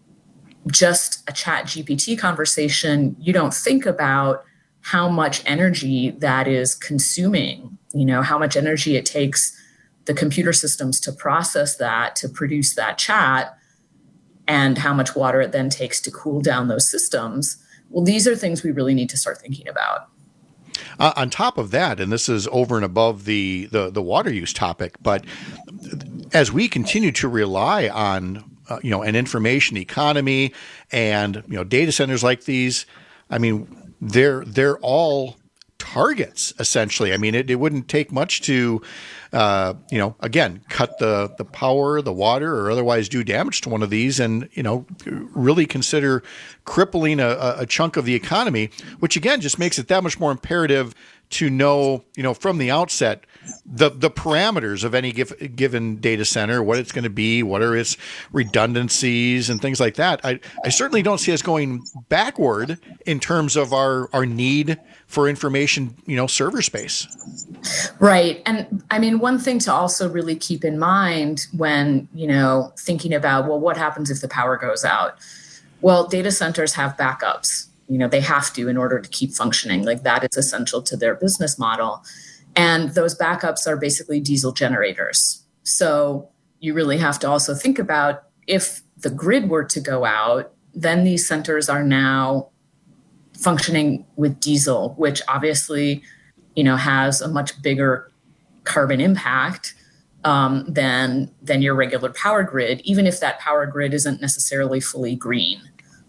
just a Chat G P T conversation, you don't think about how much energy that is consuming, you know, how much energy it takes the computer systems to process that, to produce that chat, and how much water it then takes to cool down those systems. Well, these are things we really need to start thinking about. Uh, on top of that, and this is over and above the, the, the water use topic, but as we continue to rely on, uh, you know, an information economy and, you know, data centers like these, I mean, they're they're all targets, essentially. I mean, it, it wouldn't take much to uh, you know, again, cut the, the power, the water, or otherwise do damage to one of these and, you know, really consider crippling a, a chunk of the economy, which again just makes it that much more imperative to know, you know, from the outset, the the parameters of any give, given data center, what it's going to be, what are its redundancies and things like that. I, I certainly don't see us going backward in terms of our, our need for information, you know, server space. Right. And I mean, one thing to also really keep in mind when, you know, thinking about, well, what happens if the power goes out? Well, data centers have backups. You know, they have to in order to keep functioning. Like that is essential to their business model. And those backups are basically diesel generators. So you really have to also think about if the grid were to go out, then these centers are now functioning with diesel, which obviously, you know, has a much bigger carbon impact um, than, than your regular power grid, even if that power grid isn't necessarily fully green.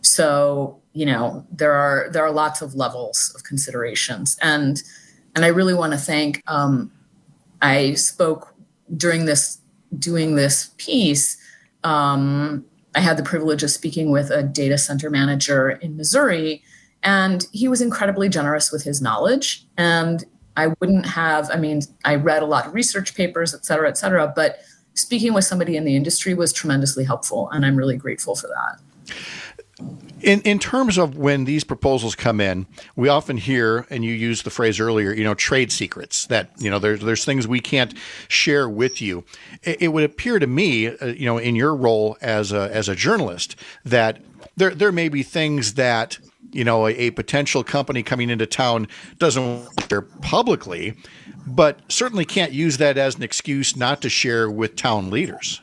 So, you know, there are there are lots of levels of considerations. And and I really want to thank, um, I spoke during this, doing this piece, um, I had the privilege of speaking with a data center manager in Missouri, and he was incredibly generous with his knowledge. And I wouldn't have, I mean, I read a lot of research papers, et cetera, et cetera, but speaking with somebody in the industry was tremendously helpful. And I'm really grateful for that. In in terms of when these proposals come in, we often hear, and you used the phrase earlier, you know, trade secrets, that, you know, there's there's things we can't share with you. It, it would appear to me, uh, you know, in your role as a as a journalist, that there there may be things that, you know, a, a potential company coming into town doesn't share publicly, but certainly can't use that as an excuse not to share with town leaders.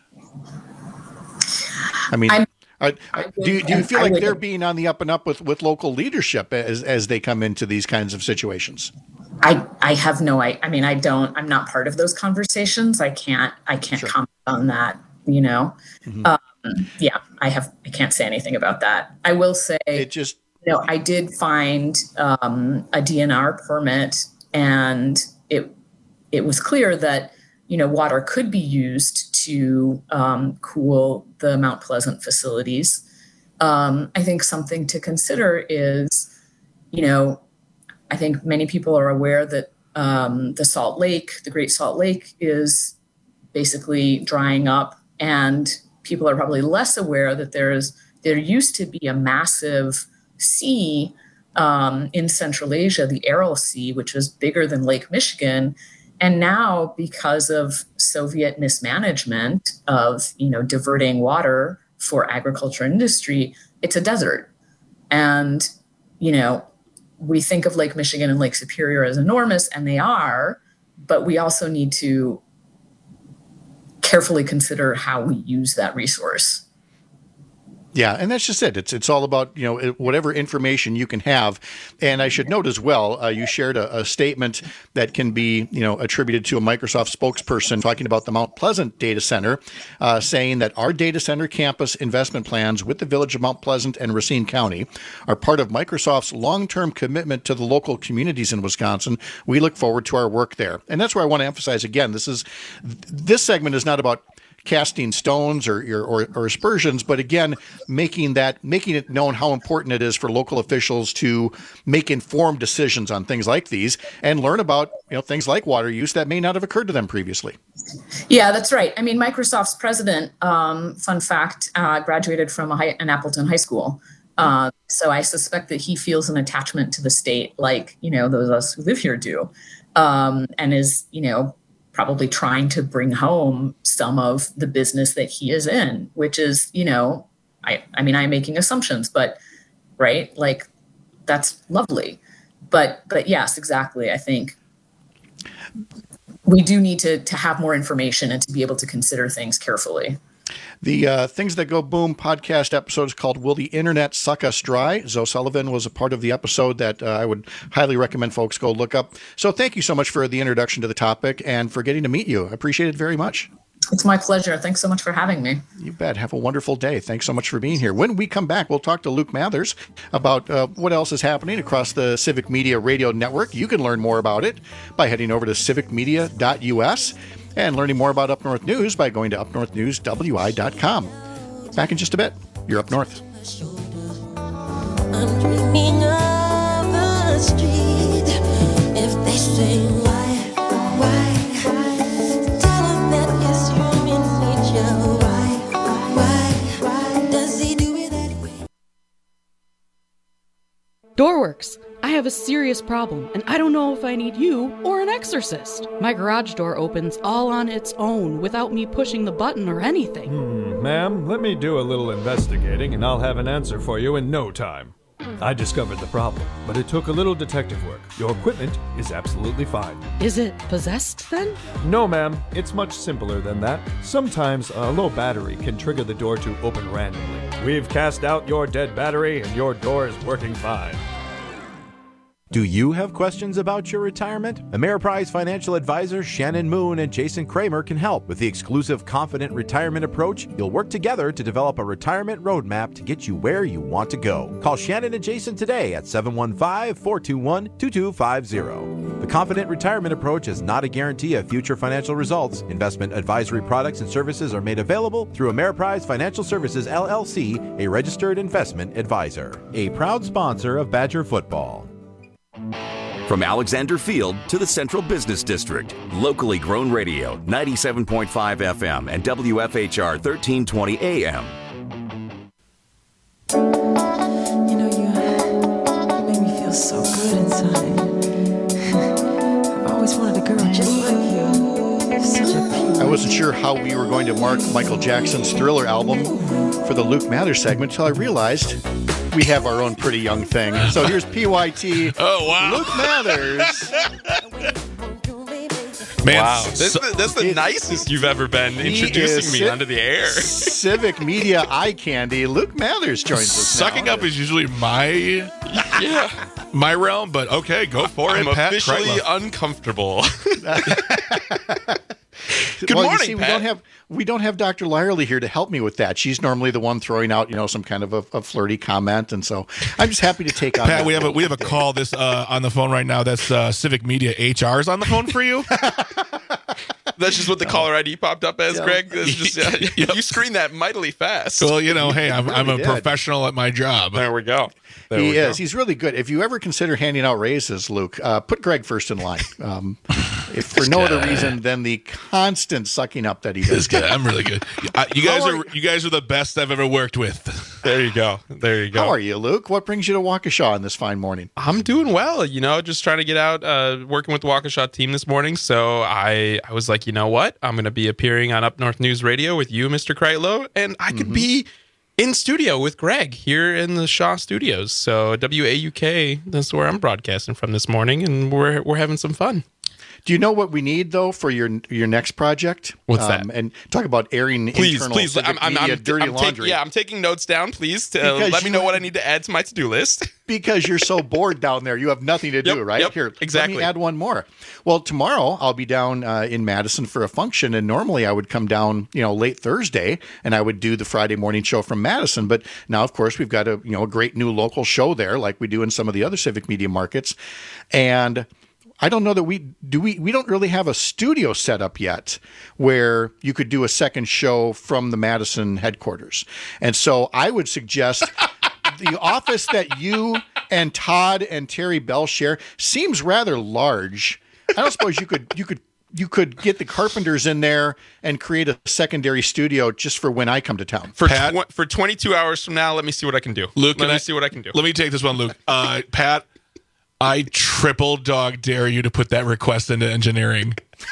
I mean. I'm- Uh, do you, do you feel like they're being on the up and up with, with local leadership as, as they come into these kinds of situations? I, I have no, I, I mean, I don't, I'm not part of those conversations. I can't, I can't sure. comment on that, you know? Mm-hmm. Um, yeah, I have, I can't say anything about that. I will say, it just, you know, I did find um, a D N R permit, and it, it was clear that, you know, water could be used to um, cool the Mount Pleasant facilities. Um, I think something to consider is, you know, I think many people are aware that um, the Salt Lake, the Great Salt Lake, is basically drying up, and people are probably less aware that there's there used to be a massive sea um, in Central Asia, the Aral Sea, which was bigger than Lake Michigan. And now, because of Soviet mismanagement of, you know, diverting water for agriculture industry, it's a desert. And, you know, we think of Lake Michigan and Lake Superior as enormous, and they are, but we also need to carefully consider how we use that resource. Yeah, and that's just it. It's it's all about, you know, whatever information you can have. And I should note as well, uh, you shared a, a statement that can be, you know, attributed to a Microsoft spokesperson talking about the Mount Pleasant data center, uh, saying that our data center campus investment plans with the village of Mount Pleasant and Racine County are part of Microsoft's long-term commitment to the local communities in Wisconsin. We look forward to our work there. And that's where I want to emphasize again, this is this segment is not about casting stones or, or or aspersions, but again, making that making it known how important it is for local officials to make informed decisions on things like these and learn about, you know, things like water use that may not have occurred to them previously. Yeah, that's right. I mean, Microsoft's president, um, fun fact, uh, graduated from a high, an Appleton high school. Uh, so I suspect that he feels an attachment to the state, like, you know, those of us who live here do, um, and is, you know, probably trying to bring home some of the business that he is in, which is, you know, I, I mean, I'm making assumptions, but right. Like that's lovely. But, but yes, exactly. I think we do need to, to have more information and to be able to consider things carefully. The uh, Things That Go Boom podcast episode is called Will the Internet Suck Us Dry? Zoe Sullivan was a part of the episode that uh, I would highly recommend folks go look up. So thank you so much for the introduction to the topic and for getting to meet you. I appreciate it very much. It's my pleasure. Thanks so much for having me. You bet. Have a wonderful day. Thanks so much for being here. When we come back, we'll talk to Luke Mathers about uh, what else is happening across the Civic Media Radio Network. You can learn more about it by heading over to civic media dot u s and learning more about Up North News by going to up north news w i dot com. Back in just a bit. You're Up North. I'm dreaming of a street. If they say why, why, tell them that yes, you're in nature. Why, why, why does he do it that way? Doorworks. I have a serious problem, and I don't know if I need you or an exorcist. My garage door opens all on its own without me pushing the button or anything. Hmm, ma'am, let me do a little investigating, and I'll have an answer for you in no time. I discovered the problem, but it took a little detective work. Your equipment is absolutely fine. Is it possessed, then? No, ma'am. It's much simpler than that. Sometimes a low battery can trigger the door to open randomly. We've cast out your dead battery, and your door is working fine. Do you have questions about your retirement? Ameriprise financial advisors Shannon Moon and Jason Kramer can help. With the exclusive Confident Retirement Approach, you'll work together to develop a retirement roadmap to get you where you want to go. Call Shannon and Jason today at seven one five, four two one, two two five zero. The Confident Retirement Approach is not a guarantee of future financial results. Investment advisory products and services are made available through Ameriprise Financial Services, L L C, a registered investment advisor. A proud sponsor of Badger Football. From Alexander Field to the Central Business District, locally grown radio, ninety-seven point five F M and W F H R thirteen twenty A M. You know, you, you make me feel so good inside. I've always wanted a girl just like you. You're such a peach. I wasn't sure how we were going to mark Michael Jackson's Thriller album for the Luke Mathers segment until I realized we have our own Pretty Young Thing. So here's P Y T. Oh, wow. Luke Mathers. Man, Wow. this, So- that's the nicest you've ever been He introducing is me Civ- onto the air. Civic Media eye candy. Luke Mathers joins us Sucking now. up is usually my yeah my realm, but okay, go for I'm it, Pat officially Kreitlow. uncomfortable. Good well, morning, you see, we Pat. don't have we don't have Doctor Lyerly here to help me with that. She's normally the one throwing out, you know, some kind of a, a flirty comment, and so I'm just happy to take on. Pat, that we have a role we have a today. call this uh, on the phone right now. That's uh, Civic Media H R's on the phone for you. That's just what the caller I D popped up as, Yeah. Greg. That's just, yeah, Yep. You screened that mightily fast. Well, you know, hey, I'm, I'm a Really did. professional at my job. There we go. There He we is. go. He's really good. If you ever consider handing out raises, Luke, uh, put Greg first in line. Um, if for no other reason than the constant sucking up that he This does. guy, I'm really good. Uh, you guys How are are you guys are the best I've ever worked with. There you go. There you go. How are you, Luke? What brings you to Waukesha on this fine morning? I'm doing well, you know, just trying to get out, uh, working with the Waukesha team this morning. So I, I was like, you know what? I'm going to be appearing on Up North News Radio with you, Mister Kreitlow, and I could be in studio with Greg here in the Shaw Studios. So W A U K, that's where I'm broadcasting from this morning, and we're we're having some fun. Do you know what we need though for your your next project? What's that? And talk about airing Please, internal please, Civic I'm, I'm, Media I'm, dirty I'm take- laundry. yeah, I'm taking notes down. Please to, Because let me you- know what I need to add to my to-do list. Because you're so bored down there, you have nothing to do, Yep, right? yep, Here, exactly. Let me add one more. Well, tomorrow I'll be down uh, in Madison for a function, and normally I would come down, you know, late Thursday, and I would do the Friday morning show from Madison. But now, of course, we've got a you know a great new local show there, like we do in some of the other Civic Media markets, and I don't know that we do we we don't really have a studio set up yet where you could do a second show from the Madison headquarters. And so I would suggest the office that you and Todd and Terry Bell share seems rather large. I don't suppose you could you could you could get the Carpenters in there and create a secondary studio just for when I come to town. For tw- for twenty-two hours from now, let me see what I can do. Luke, let can me I- see what I can do. Let me take this one, Luke. Uh, Pat, I triple dog dare you to put that request into engineering.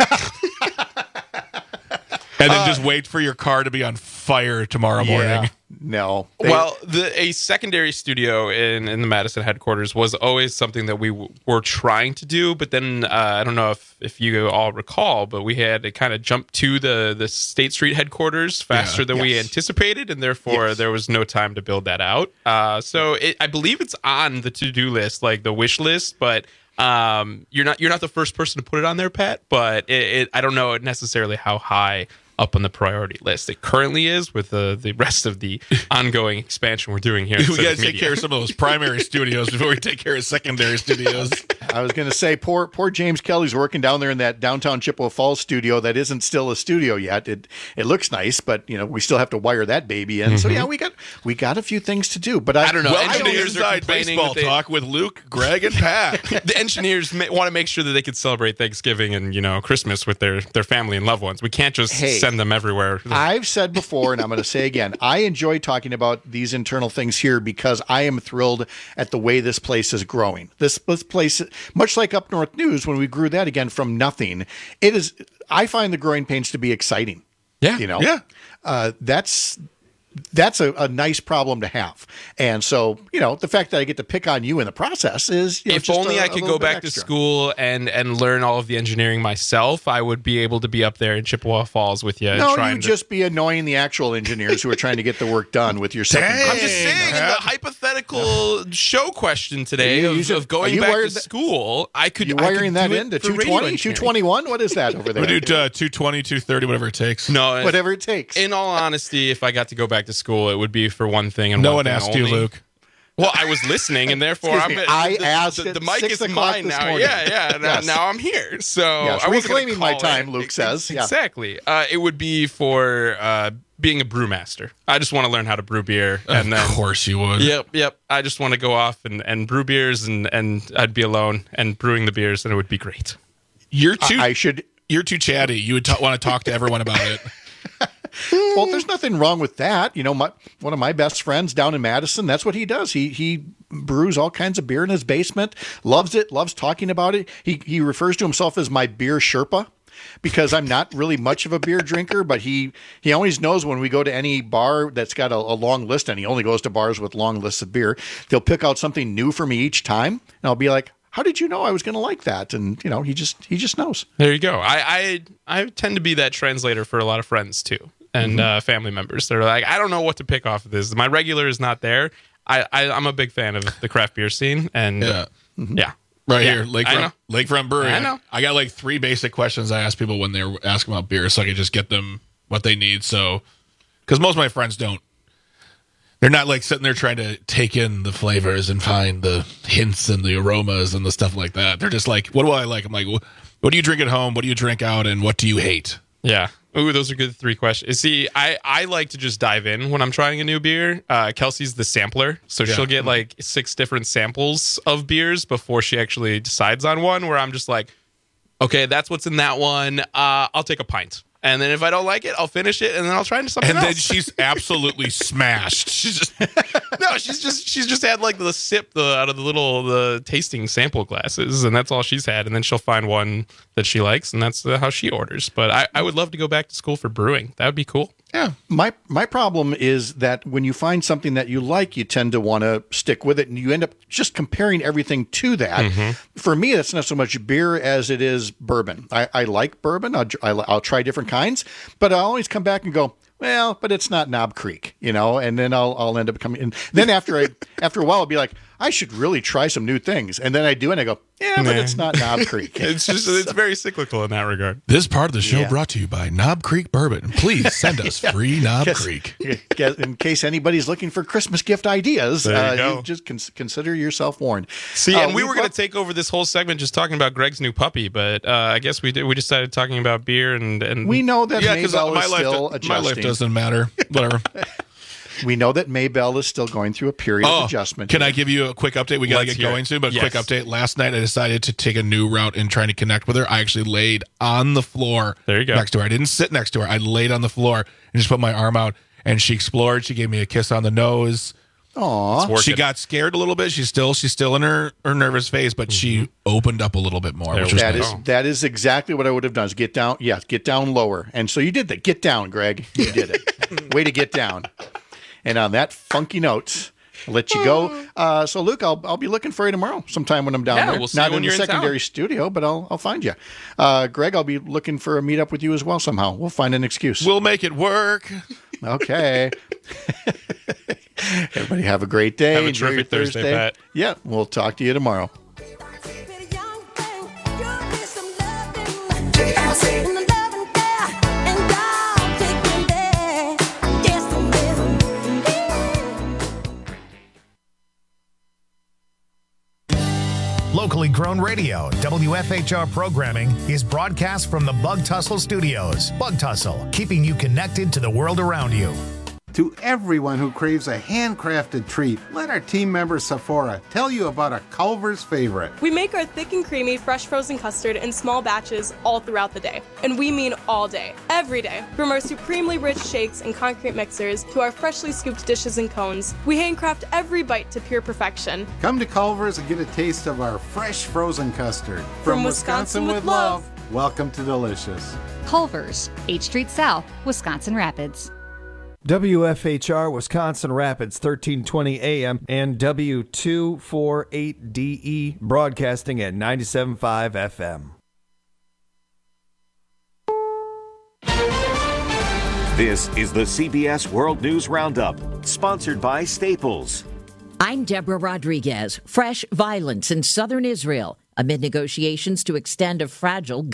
And then just wait for your car to be on fire tomorrow morning. No. Well, the a secondary studio in, in the Madison headquarters was always something that we w- were trying to do, but then uh, I don't know if, if you all recall, but we had to kind of jump to the, the State Street headquarters faster Yeah. than we Yes. anticipated, and therefore Yes. there was no time to build that out. Uh, so it, I believe it's on the to-do list, like the wish list, but um, you're not you're not the first person to put it on there, Pat. But it, it, I don't know necessarily how high up on the priority list. It currently is with the, the rest of the ongoing expansion we're doing here. We got to take care of some of those primary studios before we take care of secondary studios. I was going to say, poor poor James Kelly's working down there in that downtown Chippewa Falls studio that isn't still a studio yet. It it looks nice, but you know we still have to wire that baby in. Mm-hmm. So yeah, we got we got a few things to do. But I, I don't know. Well, engineers are complaining baseball that they, talk with Luke, Greg, and Pat. The engineers ma- want to make sure that they could celebrate Thanksgiving and you know Christmas with their their family and loved ones. We can't just hey, send them everywhere. I've said before, and I'm going to say again, I enjoy talking about these internal things here because I am thrilled at the way this place is growing. This, this place, much like Up North News, when we grew that again from nothing, it is. I find the growing pains to be exciting. Yeah, you know, yeah. Uh, that's. That's a, a nice problem to have. And so, you know, the fact that I get to pick on you in the process is, you know, if just only a, I could go back to school and, and learn all of the engineering myself, I would be able to be up there in Chippewa Falls with you. No, trying you'd to... just be annoying the actual engineers who are trying to get the work done with your second. I'm just saying, in the hypothetical show question today you, of, you should, of going back to that, school, I could. You I wiring could that do into two twenty, two twenty-one? What is that over there? We do uh, two twenty, two thirty, whatever it takes. No, whatever it takes. In all honesty, if I got to go back to school, it would be for one thing and no one, one thing asked only. you, Luke. Well, I was listening, and therefore I'm. Me, I the, asked. The, the, the at mic six is mine now. Morning. Yeah, yeah. Now, yes. now I'm here. So yes, I was reclaiming my time. It. Luke says yeah. Exactly. Uh, it would be for uh, being a brewmaster. I just want to learn how to brew beer, and of then, course you would. Yep, yep. I just want to go off and, and brew beers, and, and I'd be alone and brewing the beers, and it would be great. You're too. I, I should. You're too chatty. You would t- want to talk to everyone about it. Well, there's nothing wrong with that. You know, my one of my best friends down in Madison, that's what he does. He he brews all kinds of beer in his basement, loves it, loves talking about it. He he refers to himself as my beer Sherpa because I'm not really much of a beer drinker, but he he always knows when we go to any bar that's got a, a long list, and he only goes to bars with long lists of beer, they'll pick out something new for me each time, and I'll be like, how did you know I was going to like that? And, you know, he just he just knows. There you go. I, I I tend to be that translator for a lot of friends, too, and mm-hmm. uh, family members. They're like, I don't know what to pick off of this. My regular is not there. I, I, I'm a big fan of the craft beer scene. And, yeah. Mm-hmm. yeah. Right yeah, here, Lakefront, Lakefront Brewery. I know. I got like three basic questions I ask people when they're asking about beer so I can just get them what they need. So, because most of my friends don't. They're not like sitting there trying to take in the flavors and find the hints and the aromas and the stuff like that. They're just like, what do I like? I'm like, what do you drink at home? What do you drink out? And what do you hate? Yeah. Ooh, those are good three questions. See, I, I like to just dive in when I'm trying a new beer. Uh, Kelsey's the sampler, so yeah. she'll get like six different samples of beers before she actually decides on one, where I'm just like, okay, that's what's in that one. Uh, I'll take a pint. And then if I don't like it, I'll finish it, and then I'll try into something and else. And then she's absolutely smashed. She's just no, she's just she's just had like the sip the out of the little the tasting sample glasses, and that's all she's had. And then she'll find one that she likes, and that's the, how she orders. But I, I would love to go back to school for brewing. That would be cool. Yeah, my my problem is that when you find something that you like, you tend to want to stick with it, and you end up just comparing everything to that. Mm-hmm. For me, that's not so much beer as it is bourbon. I, I like bourbon. I'll, I'll, I'll try different kinds, but I always come back and go, well, but it's not Knob Creek, you know. And then I'll I'll end up coming in. Then after I after a while, I'll be like, I should really try some new things, and then I do, and I go, yeah, but nah. it's not Knob Creek. It's just it's very cyclical in that regard. This part of the show yeah. brought to you by Knob Creek Bourbon. Please send us yeah. free Knob Guess, Creek. In case anybody's looking for Christmas gift ideas, there you, uh, go. you just con- consider yourself warned. See, uh, and we were going to take over this whole segment just talking about Greg's new puppy, but uh, I guess we did. We decided talking about beer and and we know that yeah, Maybell my is life still do- adjusting. My life doesn't matter. Whatever. We know that Maybell is still going through a period oh, of adjustment. Can here. I give you a quick update? We got to get going soon, but yes. quick update. Last night, I decided to take a new route in trying to connect with her. I actually laid on the floor there you go. next to her. I didn't sit next to her. I laid on the floor and just put my arm out, and she explored. She gave me a kiss on the nose. Aw. She got scared a little bit. She's still she's still in her, her nervous phase, but mm-hmm. she opened up a little bit more. Which was that nice. is that is exactly what I would have done. Is get down, yeah, get down lower. And so you did that. Get down, Greg. You did it. Way to get down. And on that funky note, I'll let you go. Uh, so, Luke, I'll I'll be looking for you tomorrow sometime when I'm down yeah, there. We'll see Not you when in the you're secondary in studio, but I'll I'll find you. Uh, Greg, I'll be looking for a meetup with you as well somehow. We'll find an excuse. We'll make it work. Okay. Everybody have a great day. Have a Enjoy terrific your Thursday, Thursday. Pat. Yeah, we'll talk to you tomorrow. Take Locally grown radio, W F H R programming is broadcast from the Bug Tussle Studios. Bug Tussle, keeping you connected to the world around you. To everyone who craves a handcrafted treat, let our team member Sephora tell you about a Culver's favorite. We make our thick and creamy fresh frozen custard in small batches all throughout the day. And we mean all day, every day. From our supremely rich shakes and concrete mixers to our freshly scooped dishes and cones, we handcraft every bite to pure perfection. Come to Culver's and get a taste of our fresh frozen custard. From, From Wisconsin, Wisconsin with, with love. love, welcome to Delicious. Culver's, eighth Street South, Wisconsin Rapids. W F H R Wisconsin Rapids, thirteen twenty A M and W two forty-eight D E broadcasting at ninety-seven point five F M. This is the C B S World News Roundup, sponsored by Staples. I'm Deborah Rodriguez. Fresh violence in southern Israel amid negotiations to extend a fragile